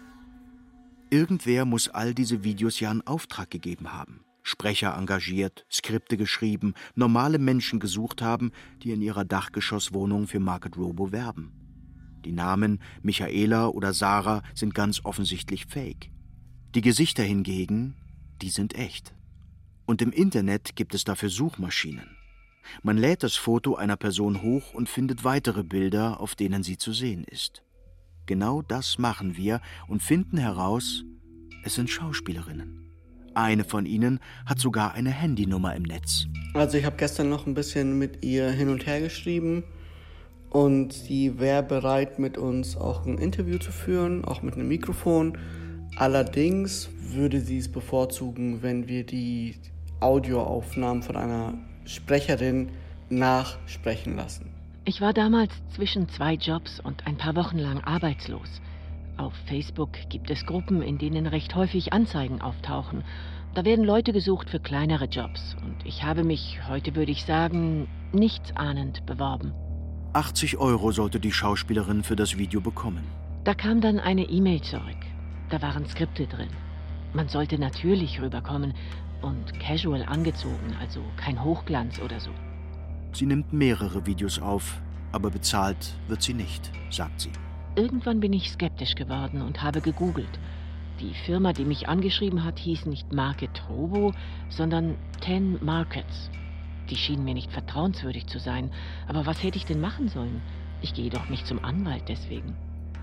Irgendwer muss all diese Videos ja einen Auftrag gegeben haben. Sprecher engagiert, Skripte geschrieben, normale Menschen gesucht haben, die in ihrer Dachgeschosswohnung für Market Robo werben. Die Namen Michaela oder Sarah sind ganz offensichtlich fake. Die Gesichter hingegen, die sind echt. Und im Internet gibt es dafür Suchmaschinen. Man lädt das Foto einer Person hoch und findet weitere Bilder, auf denen sie zu sehen ist. Genau das machen wir und finden heraus, es sind Schauspielerinnen. Eine von ihnen hat sogar eine Handynummer im Netz.
Also ich habe gestern noch ein bisschen mit ihr hin und her geschrieben und sie wäre bereit, mit uns auch ein Interview zu führen, auch mit einem Mikrofon. Allerdings würde sie es bevorzugen, wenn wir die Audioaufnahmen von einer Sprecherin nachsprechen lassen.
Ich war damals zwischen zwei Jobs und ein paar Wochen lang arbeitslos. Auf Facebook gibt es Gruppen, in denen recht häufig Anzeigen auftauchen. Da werden Leute gesucht für kleinere Jobs. Und ich habe mich, heute würde ich sagen, nichtsahnend beworben.
achtzig Euro sollte die Schauspielerin für das Video bekommen.
Da kam dann eine E-Mail zurück. Da waren Skripte drin. Man sollte natürlich rüberkommen und casual angezogen, also kein Hochglanz oder so.
Sie nimmt mehrere Videos auf, aber bezahlt wird sie nicht, sagt sie.
Irgendwann bin ich skeptisch geworden und habe gegoogelt. Die Firma, die mich angeschrieben hat, hieß nicht Market Robo, sondern Ten Markets. Die schien mir nicht vertrauenswürdig zu sein. Aber was hätte ich denn machen sollen? Ich gehe doch nicht zum Anwalt deswegen.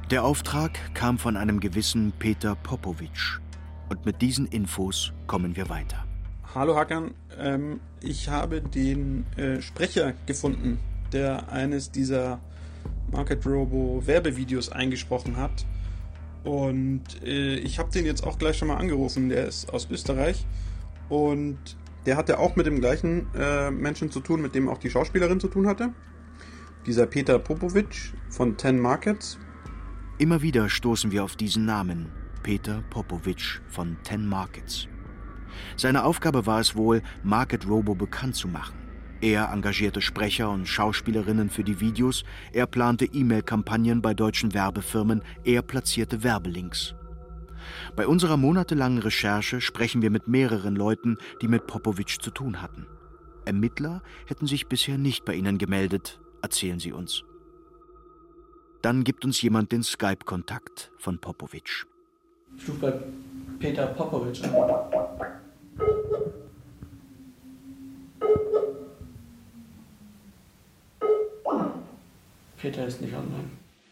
Der Auftrag kam von einem gewissen Peter Popowitsch. Und mit diesen Infos kommen wir weiter.
Hallo Hakan, ähm, ich habe den äh, Sprecher gefunden, der eines dieser Market Robo Werbevideos eingesprochen hat. Und äh, ich habe den jetzt auch gleich schon mal angerufen. Der ist aus Österreich und der hatte auch mit dem gleichen äh, Menschen zu tun, mit dem auch die Schauspielerin zu tun hatte. Dieser Peter Popowitsch von Ten Markets.
Immer wieder stoßen wir auf diesen Namen, Peter Popowitsch von Ten Markets. Seine Aufgabe war es wohl, Market Robo bekannt zu machen. Er engagierte Sprecher und Schauspielerinnen für die Videos, er plante E-Mail-Kampagnen bei deutschen Werbefirmen, er platzierte Werbelinks. Bei unserer monatelangen Recherche sprechen wir mit mehreren Leuten, die mit Popowitsch zu tun hatten. Ermittler hätten sich bisher nicht bei ihnen gemeldet, erzählen sie uns. Dann gibt uns jemand den Skype-Kontakt von Popowitsch.
Ich rufe bei Peter Popowitsch an. Peter ist nicht online.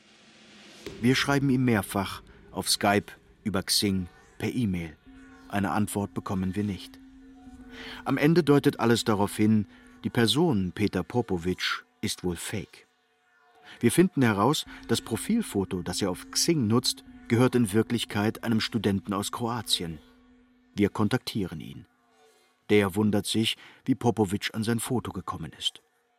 Wir schreiben ihm mehrfach, auf Skype, über Xing, per E-Mail. Eine Antwort bekommen wir nicht. Am Ende deutet alles darauf hin, die Person Peter Popowitsch ist wohl fake. Wir finden heraus, das Profilfoto, das er auf Xing nutzt, gehört in Wirklichkeit einem Studenten aus Kroatien. Wir kontaktieren ihn. Der wundert sich, wie Popowitsch an sein Foto gekommen ist.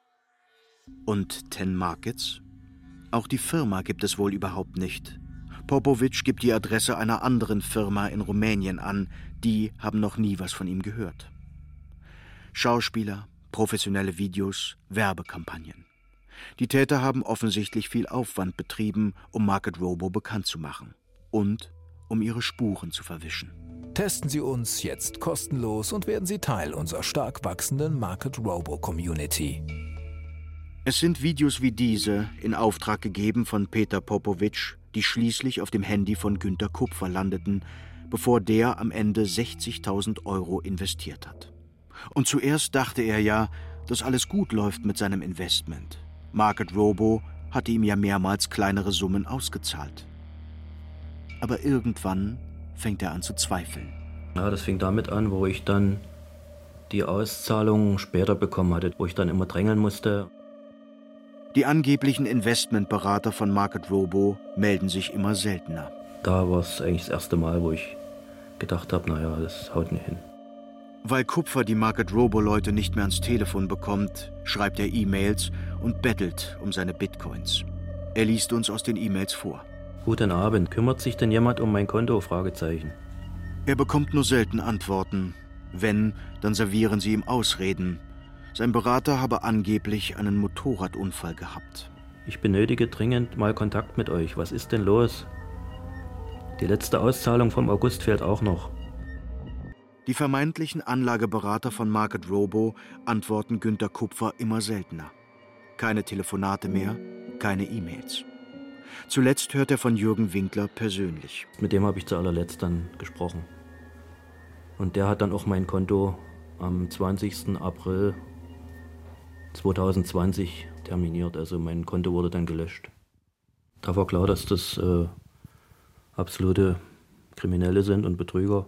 Und Ten Markets? Auch die Firma gibt es wohl überhaupt nicht. Popowitsch gibt die Adresse einer anderen Firma in Rumänien an, die haben noch nie was von ihm gehört. Schauspieler, professionelle Videos, Werbekampagnen. Die Täter haben offensichtlich viel Aufwand betrieben, um Market Robo bekannt zu machen und um ihre Spuren zu verwischen.
Testen Sie uns jetzt kostenlos und werden Sie Teil unserer stark wachsenden Market Robo Community.
Es sind Videos wie diese, in Auftrag gegeben von Peter Popowitsch, die schließlich auf dem Handy von Günter Kupfer landeten, bevor der am Ende sechzigtausend Euro investiert hat. Und zuerst dachte er ja, dass alles gut läuft mit seinem Investment. Market Robo hatte ihm ja mehrmals kleinere Summen ausgezahlt. Aber irgendwann fängt er an zu zweifeln.
Ja, das fing damit an, wo ich dann die Auszahlung später bekommen hatte, wo ich dann immer drängeln musste.
Die angeblichen Investmentberater von Market Robo melden sich immer seltener.
Da war es eigentlich das erste Mal, wo ich gedacht habe, naja, das haut nicht hin.
Weil Kupfer die Market Robo-Leute nicht mehr ans Telefon bekommt, schreibt er E-Mails und bettelt um seine Bitcoins. Er liest uns aus den E-Mails vor.
Guten Abend, kümmert sich denn jemand um mein Konto? Fragezeichen.
Er bekommt nur selten Antworten. Wenn, dann servieren sie ihm Ausreden. Sein Berater habe angeblich einen Motorradunfall gehabt.
Ich benötige dringend mal Kontakt mit euch. Was ist denn los? Die letzte Auszahlung vom August fehlt auch noch.
Die vermeintlichen Anlageberater von Market Robo antworten Günter Kupfer immer seltener. Keine Telefonate mehr, keine E-Mails. Zuletzt hört er von Jürgen Winkler persönlich.
Mit dem habe ich zu allerletzt dann gesprochen. Und der hat dann auch mein Konto am zwanzigsten April zweitausendzwanzig terminiert. Also mein Konto wurde dann gelöscht. Da war klar, dass das äh, absolute Kriminelle sind und Betrüger.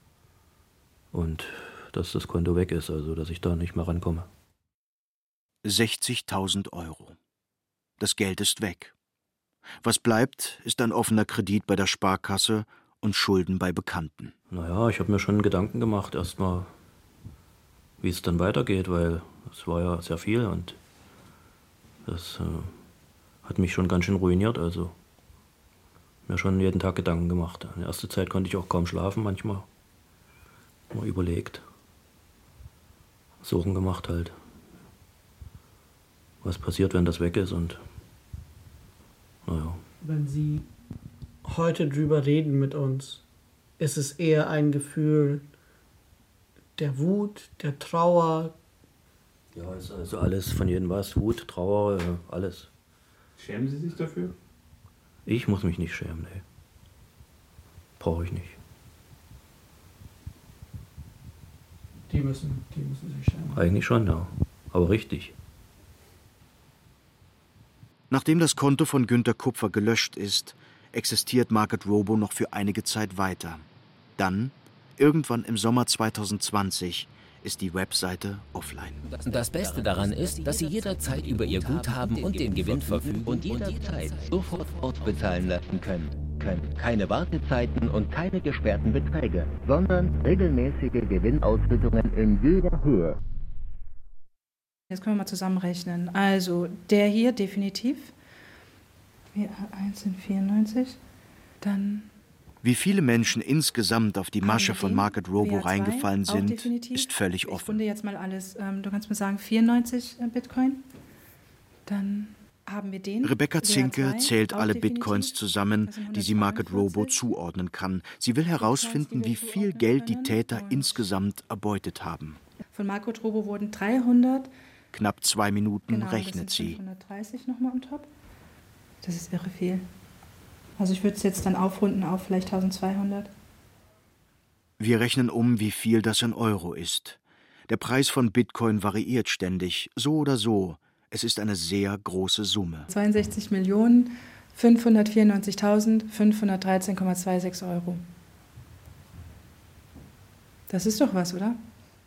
Und dass das Konto weg ist, also dass ich da nicht mehr rankomme.
sechzigtausend Euro. Das Geld ist weg. Was bleibt, ist ein offener Kredit bei der Sparkasse und Schulden bei Bekannten.
Naja, ich habe mir schon Gedanken gemacht, erstmal, wie es dann weitergeht, weil es war ja sehr viel und das äh, hat mich schon ganz schön ruiniert, also mir schon jeden Tag Gedanken gemacht. In der ersten Zeit konnte ich auch kaum schlafen manchmal. Mal überlegt, Suchen gemacht halt, was passiert, wenn das weg ist und naja.
Wenn Sie heute drüber reden mit uns, ist es eher ein Gefühl der Wut, der Trauer?
Ja, ist also alles von jedem was, Wut, Trauer, alles.
Schämen Sie sich dafür?
Ich muss mich nicht schämen, nee. Brauche ich nicht.
Die müssen, die müssen sich schämen.
Eigentlich schon, ja. Aber richtig.
Nachdem das Konto von Günter Kupfer gelöscht ist, existiert Market Robo noch für einige Zeit weiter. Dann, irgendwann im Sommer zweitausendzwanzig, ist die Webseite offline.
Das Beste daran ist, dass Sie jederzeit über Ihr Guthaben und den Gewinn verfügen und jederzeit sofort ausbezahlen lassen können. können. Keine Wartezeiten und keine gesperrten Beträge, sondern regelmäßige Gewinnausschüttungen in jeder Höhe.
Jetzt können wir mal zusammenrechnen. Also der hier definitiv. eins sind vierundneunzig. Dann.
Wie viele Menschen insgesamt auf die Masche von Market Robo reingefallen sind, ist völlig offen.
Ich runde jetzt mal alles. Du kannst mir sagen vierundneunzig Bitcoin. Dann haben wir den.
Rebecca Zinke zählt alle Bitcoins zusammen, die sie Market Robo zuordnen kann. Sie will herausfinden, wie viel Geld die Täter insgesamt erbeutet haben.
Von Market Robo wurden dreihundert.
Knapp zwei Minuten
genau,
rechnet
das sind
sie.
fünfhundertdreißig nochmal on top. Das ist irre viel. Also ich würde es jetzt dann aufrunden auf vielleicht eintausendzweihundert.
Wir rechnen um, wie viel das in Euro ist. Der Preis von Bitcoin variiert ständig, so oder so. Es ist eine sehr große Summe.
zweiundsechzig Millionen fünfhundertvierundneunzigtausendfünfhundertdreizehn Komma sechsundzwanzig Euro. Das ist doch was, oder?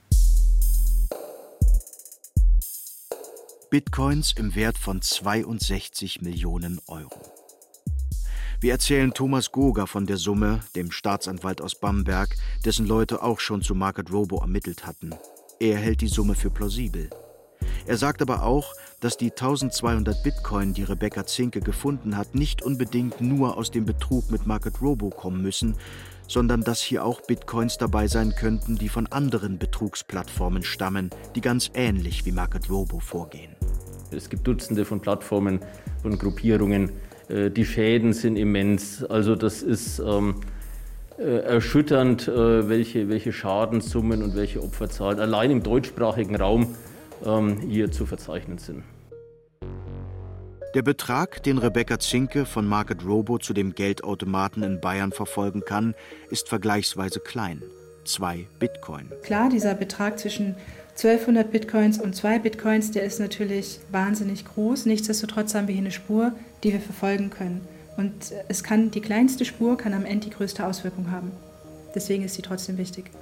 Bitcoins im Wert von zweiundsechzig Millionen Euro. Wir erzählen Thomas Goger von der Summe, dem Staatsanwalt aus Bamberg, dessen Leute auch schon zu Market Robo ermittelt hatten. Er hält die Summe für plausibel. Er sagt aber auch, dass die eintausendzweihundert Bitcoin, die Rebecca Zinke gefunden hat, nicht unbedingt nur aus dem Betrug mit Market Robo kommen müssen, sondern dass hier auch Bitcoins dabei sein könnten, die von anderen Betrugsplattformen stammen, die ganz ähnlich wie Market Robo vorgehen.
Es gibt Dutzende von Plattformen, von Gruppierungen. Die Schäden sind immens. Also das ist ähm, erschütternd, äh, welche, welche Schadenssummen und welche Opferzahlen allein im deutschsprachigen Raum ähm, hier zu verzeichnen sind.
Der Betrag, den Rebecca Zinke von Market Robo zu dem Geldautomaten in Bayern verfolgen kann, ist vergleichsweise klein. Zwei Bitcoin.
Klar, dieser Betrag zwischen zwölfhundert Bitcoins und zwei Bitcoins, der ist natürlich wahnsinnig groß. Nichtsdestotrotz haben wir hier eine Spur, die wir verfolgen können. Und es kann, die kleinste Spur kann am Ende die größte Auswirkung haben. Deswegen ist sie trotzdem wichtig.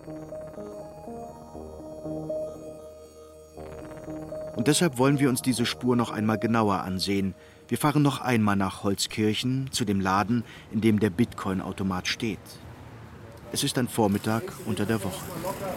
Und deshalb wollen wir uns diese Spur noch einmal genauer ansehen. Wir fahren noch einmal nach Holzkirchen, zu dem Laden, in dem der Bitcoin-Automat steht. Es ist ein Vormittag unter der Woche.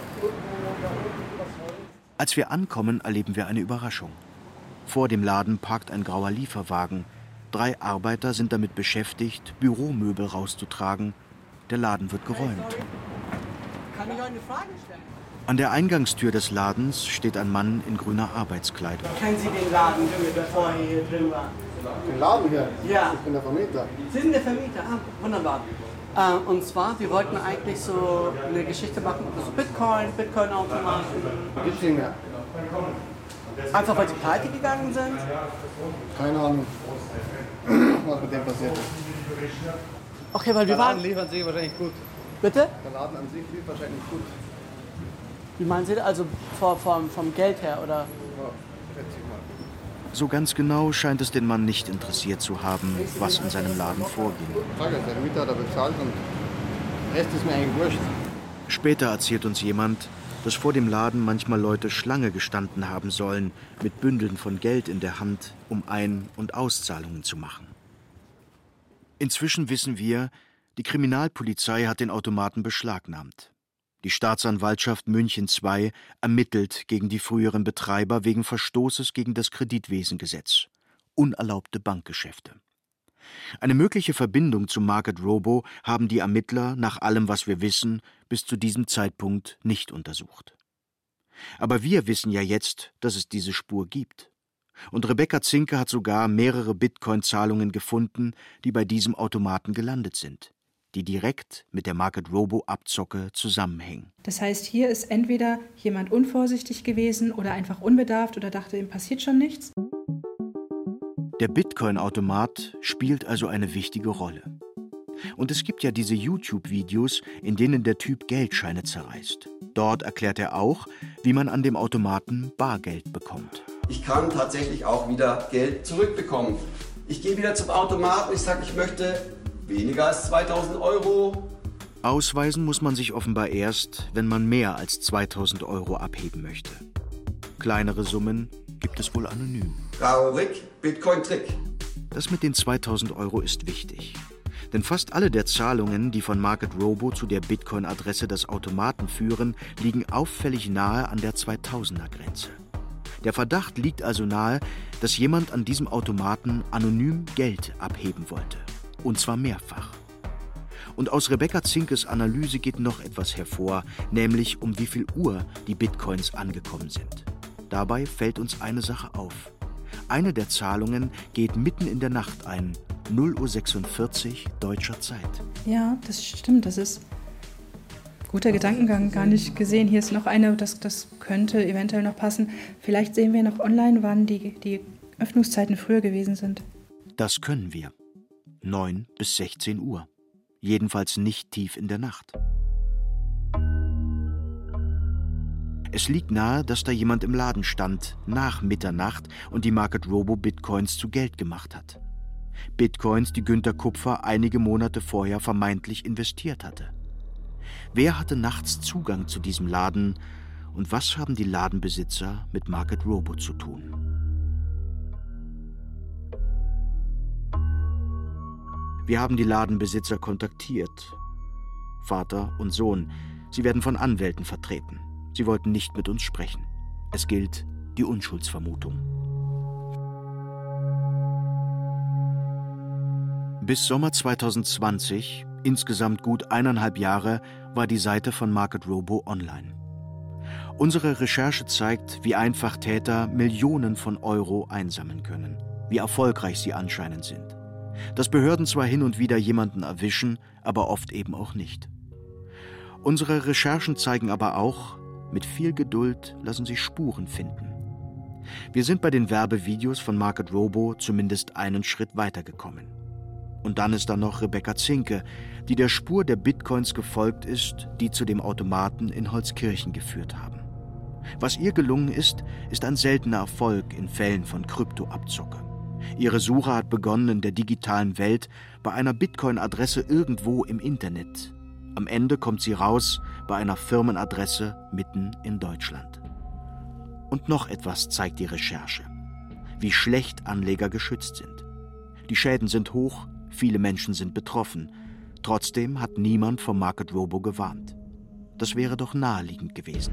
Als wir ankommen, erleben wir eine Überraschung. Vor dem Laden parkt ein grauer Lieferwagen. Drei Arbeiter sind damit beschäftigt, Büromöbel rauszutragen. Der Laden wird geräumt.
Kann ich eine Frage stellen?
An der Eingangstür des Ladens steht ein Mann in grüner Arbeitskleidung.
Kennen Sie den Laden, bevor ihr hier drin war?
Den Laden hier?
Ja.
Ich bin der Vermieter.
Sie sind der Vermieter? Ah, wunderbar. Äh, und zwar, wir wollten eigentlich so eine Geschichte machen über so Bitcoin, Bitcoin-Automaten.
Gibt's nicht mehr.
Einfach weil sie pleite gegangen sind?
Keine Ahnung, was mit dem passiert ist.
Okay, weil wir
Der Laden
waren...
lief an sich wahrscheinlich gut.
Bitte?
Der Laden an sich lief wahrscheinlich gut.
Wie meinen Sie das? Also vom, vom Geld her, oder?
Ja, schätze ich mal.
So ganz genau scheint es den Mann nicht interessiert zu haben, was in seinem Laden vorging.
Der Mieter hat er bezahlt und der Rest ist mir eigentlich wurscht.
Später erzählt uns jemand, dass vor dem Laden manchmal Leute Schlange gestanden haben sollen, mit Bündeln von Geld in der Hand, um Ein- und Auszahlungen zu machen. Inzwischen wissen wir, die Kriminalpolizei hat den Automaten beschlagnahmt. Die Staatsanwaltschaft München zwei ermittelt gegen die früheren Betreiber wegen Verstoßes gegen das Kreditwesengesetz. Unerlaubte Bankgeschäfte. Eine mögliche Verbindung zu Market Robo haben die Ermittler, nach allem, was wir wissen, bis zu diesem Zeitpunkt nicht untersucht. Aber wir wissen ja jetzt, dass es diese Spur gibt. Und Rebecca Zinke hat sogar mehrere Bitcoin-Zahlungen gefunden, die bei diesem Automaten gelandet sind, die direkt mit der Market Robo-Abzocke zusammenhängen.
Das heißt, hier ist entweder jemand unvorsichtig gewesen oder einfach unbedarft oder dachte, ihm passiert schon nichts.
Der Bitcoin-Automat spielt also eine wichtige Rolle. Und es gibt ja diese YouTube-Videos, in denen der Typ Geldscheine zerreißt. Dort erklärt er auch, wie man an dem Automaten Bargeld bekommt.
Ich kann tatsächlich auch wieder Geld zurückbekommen. Ich gehe wieder zum Automaten, ich sage, ich möchte weniger als zweitausend Euro.
Ausweisen muss man sich offenbar erst, wenn man mehr als zweitausend Euro abheben möchte. Kleinere Summen gibt es wohl anonym.
Raurik, Bitcoin-Trick.
Das mit den zweitausend Euro ist wichtig. Denn fast alle der Zahlungen, die von Market Robo zu der Bitcoin-Adresse des Automaten führen, liegen auffällig nahe an der zweitausender-Grenze. Der Verdacht liegt also nahe, dass jemand an diesem Automaten anonym Geld abheben wollte. Und zwar mehrfach. Und aus Rebecca Zinkes Analyse geht noch etwas hervor, nämlich um wie viel Uhr die Bitcoins angekommen sind. Dabei fällt uns eine Sache auf. Eine der Zahlungen geht mitten in der Nacht ein, null Uhr sechsundvierzig deutscher Zeit.
Ja, das stimmt, das ist guter Gedankengang, gar nicht gesehen. Hier ist noch eine, das, das könnte eventuell noch passen. Vielleicht sehen wir noch online, wann die, die Öffnungszeiten früher gewesen sind.
Das können wir. neun bis sechzehn Uhr. Jedenfalls nicht tief in der Nacht. Es liegt nahe, dass da jemand im Laden stand, nach Mitternacht, und die Market Robo Bitcoins zu Geld gemacht hat. Bitcoins, die Günter Kupfer einige Monate vorher vermeintlich investiert hatte. Wer hatte nachts Zugang zu diesem Laden und was haben die Ladenbesitzer mit Market Robo zu tun? Wir haben die Ladenbesitzer kontaktiert. Vater und Sohn. Sie werden von Anwälten vertreten. Sie wollten nicht mit uns sprechen. Es gilt die Unschuldsvermutung. Bis Sommer zweitausendzwanzig, insgesamt gut eineinhalb Jahre, war die Seite von Market Robo online. Unsere Recherche zeigt, wie einfach Täter Millionen von Euro einsammeln können, wie erfolgreich sie anscheinend sind. Dass Behörden zwar hin und wieder jemanden erwischen, aber oft eben auch nicht. Unsere Recherchen zeigen aber auch, mit viel Geduld lassen sich Spuren finden. Wir sind bei den Werbevideos von Market Robo zumindest einen Schritt weitergekommen. Und dann ist da noch Rebecca Zinke, die der Spur der Bitcoins gefolgt ist, die zu dem Automaten in Holzkirchen geführt haben. Was ihr gelungen ist, ist ein seltener Erfolg in Fällen von Kryptoabzocke. Ihre Suche hat begonnen in der digitalen Welt bei einer Bitcoin-Adresse irgendwo im Internet. Am Ende kommt sie raus bei einer Firmenadresse mitten in Deutschland. Und noch etwas zeigt die Recherche: wie schlecht Anleger geschützt sind. Die Schäden sind hoch, viele Menschen sind betroffen. Trotzdem hat niemand vom Market Robo gewarnt. Das wäre doch naheliegend gewesen.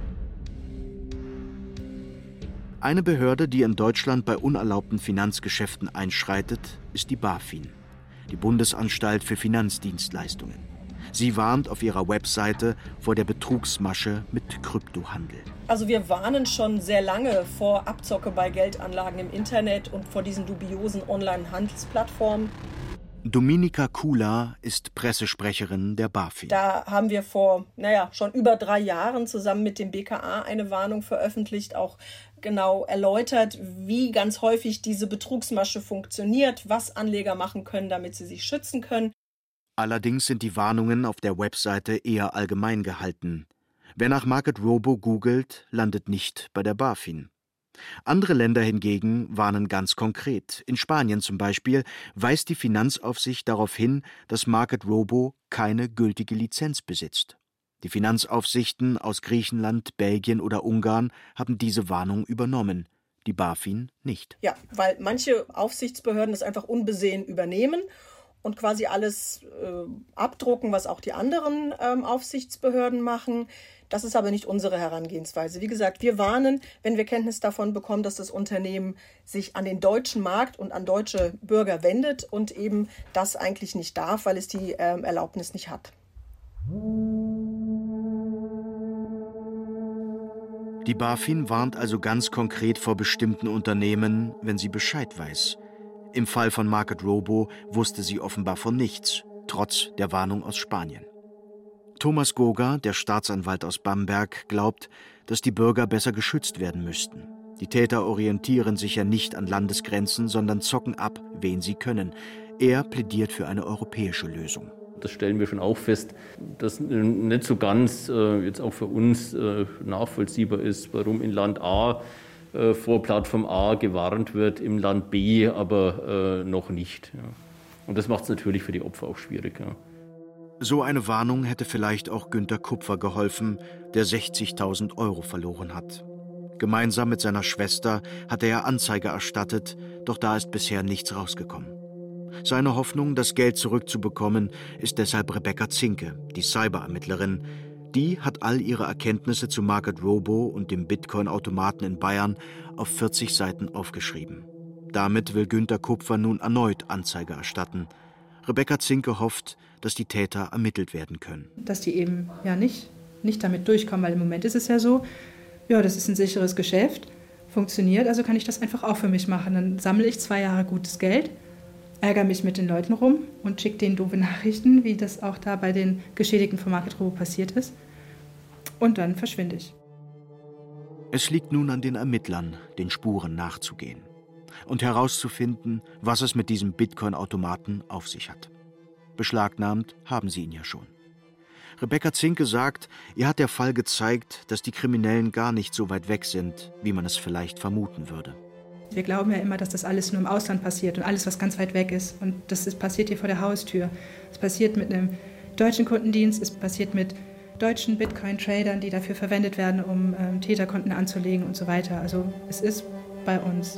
Eine Behörde, die in Deutschland bei unerlaubten Finanzgeschäften einschreitet, ist die BaFin, die Bundesanstalt für Finanzdienstleistungen. Sie warnt auf ihrer Webseite vor der Betrugsmasche mit Kryptohandel.
Also wir warnen schon sehr lange vor Abzocke bei Geldanlagen im Internet und vor diesen dubiosen Online-Handelsplattformen.
Dominika Kula ist Pressesprecherin der BaFin.
Da haben wir vor, naja, schon über drei Jahren zusammen mit dem B K A eine Warnung veröffentlicht, auch genau erläutert, wie ganz häufig diese Betrugsmasche funktioniert, was Anleger machen können, damit sie sich schützen können.
Allerdings sind die Warnungen auf der Webseite eher allgemein gehalten. Wer nach Market Robo googelt, landet nicht bei der BaFin. Andere Länder hingegen warnen ganz konkret. In Spanien zum Beispiel weist die Finanzaufsicht darauf hin, dass Market Robo keine gültige Lizenz besitzt. Die Finanzaufsichten aus Griechenland, Belgien oder Ungarn haben diese Warnung übernommen, die BaFin nicht.
Ja, weil manche Aufsichtsbehörden das einfach unbesehen übernehmen und quasi alles äh, abdrucken, was auch die anderen ähm, Aufsichtsbehörden machen. Das ist aber nicht unsere Herangehensweise. Wie gesagt, wir warnen, wenn wir Kenntnis davon bekommen, dass das Unternehmen sich an den deutschen Markt und an deutsche Bürger wendet und eben das eigentlich nicht darf, weil es die ähm, Erlaubnis nicht hat.
Die BaFin warnt also ganz konkret vor bestimmten Unternehmen, wenn sie Bescheid weiß. Im Fall von Market Robo wusste sie offenbar von nichts, trotz der Warnung aus Spanien. Thomas Goga, der Staatsanwalt aus Bamberg, glaubt, dass die Bürger besser geschützt werden müssten. Die Täter orientieren sich ja nicht an Landesgrenzen, sondern zocken ab, wen sie können. Er plädiert für eine europäische Lösung.
Das stellen wir schon auch fest, dass nicht so ganz äh, jetzt auch für uns äh, nachvollziehbar ist, warum in Land A äh, vor Plattform A gewarnt wird, im Land B aber äh, noch nicht. Ja. Und das macht es natürlich für die Opfer auch schwierig. Ja.
So eine Warnung hätte vielleicht auch Günter Kupfer geholfen, der sechzigtausend Euro verloren hat. Gemeinsam mit seiner Schwester hatte er Anzeige erstattet, doch da ist bisher nichts rausgekommen. Seine Hoffnung, das Geld zurückzubekommen, ist deshalb Rebecca Zinke, die Cyberermittlerin. Die hat all ihre Erkenntnisse zu Market Robo und dem Bitcoin-Automaten in Bayern auf vierzig Seiten aufgeschrieben. Damit will Günter Kupfer nun erneut Anzeige erstatten. Rebecca Zinke hofft, dass die Täter ermittelt werden können.
Dass die eben ja nicht, nicht damit durchkommen, weil im Moment ist es ja so, ja, das ist ein sicheres Geschäft, funktioniert, also kann ich das einfach auch für mich machen. Dann sammle ich zwei Jahre gutes Geld, ärgere mich mit den Leuten rum und schicke denen doofe Nachrichten, wie das auch da bei den Geschädigten von Market Robo passiert ist. Und dann verschwinde ich.
Es liegt nun an den Ermittlern, den Spuren nachzugehen und herauszufinden, was es mit diesem Bitcoin-Automaten auf sich hat. Beschlagnahmt haben sie ihn ja schon. Rebecca Zinke sagt, ihr hat der Fall gezeigt, dass die Kriminellen gar nicht so weit weg sind, wie man es vielleicht vermuten würde.
Wir glauben ja immer, dass das alles nur im Ausland passiert und alles, was ganz weit weg ist. Und das ist, passiert hier vor der Haustür. Es passiert mit einem deutschen Kundendienst, es passiert mit deutschen Bitcoin-Tradern, die dafür verwendet werden, um ähm, Täterkonten anzulegen und so weiter. Also es ist bei uns.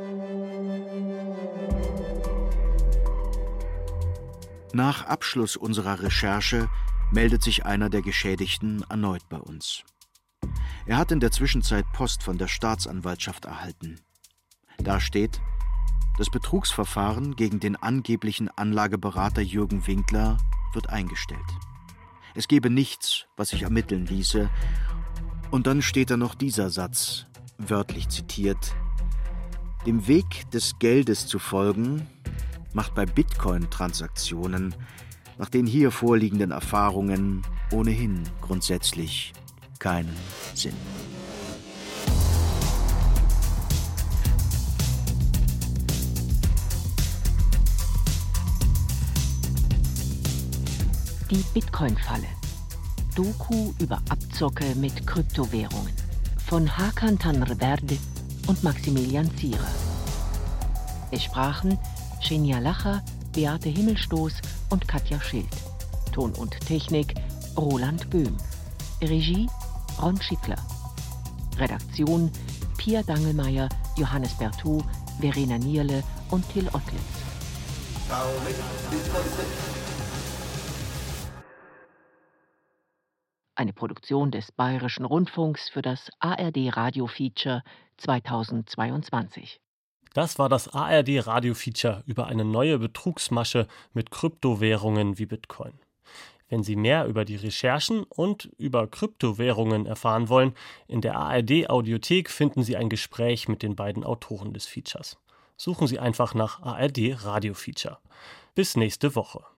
Nach Abschluss unserer Recherche meldet sich einer der Geschädigten erneut bei uns. Er hat in der Zwischenzeit Post von der Staatsanwaltschaft erhalten. Da steht, das Betrugsverfahren gegen den angeblichen Anlageberater Jürgen Winkler wird eingestellt. Es gebe nichts, was sich ermitteln ließe. Und dann steht da noch dieser Satz, wörtlich zitiert: Dem Weg des Geldes zu folgen, macht bei Bitcoin-Transaktionen nach den hier vorliegenden Erfahrungen ohnehin grundsätzlich keinen Sinn.
Die Bitcoin-Falle. Doku über Abzocke mit Kryptowährungen. Von Hakan Tanrverde und Maximilian Zierer. Es sprachen Xenia Lacher, Beate Himmelstoß und Katja Schild. Ton und Technik Roland Böhm. Regie Ron Schickler. Redaktion Pia Dangelmeier, Johannes Berthoud, Verena Nierle und Till Ottlitz. Eine Produktion des Bayerischen Rundfunks für das A R D Radio Feature zweitausendzweiundzwanzig.
Das war das A R D Radio Feature über eine neue Betrugsmasche mit Kryptowährungen wie Bitcoin. Wenn Sie mehr über die Recherchen und über Kryptowährungen erfahren wollen, in der A R D Audiothek finden Sie ein Gespräch mit den beiden Autoren des Features. Suchen Sie einfach nach A R D Radio Feature. Bis nächste Woche.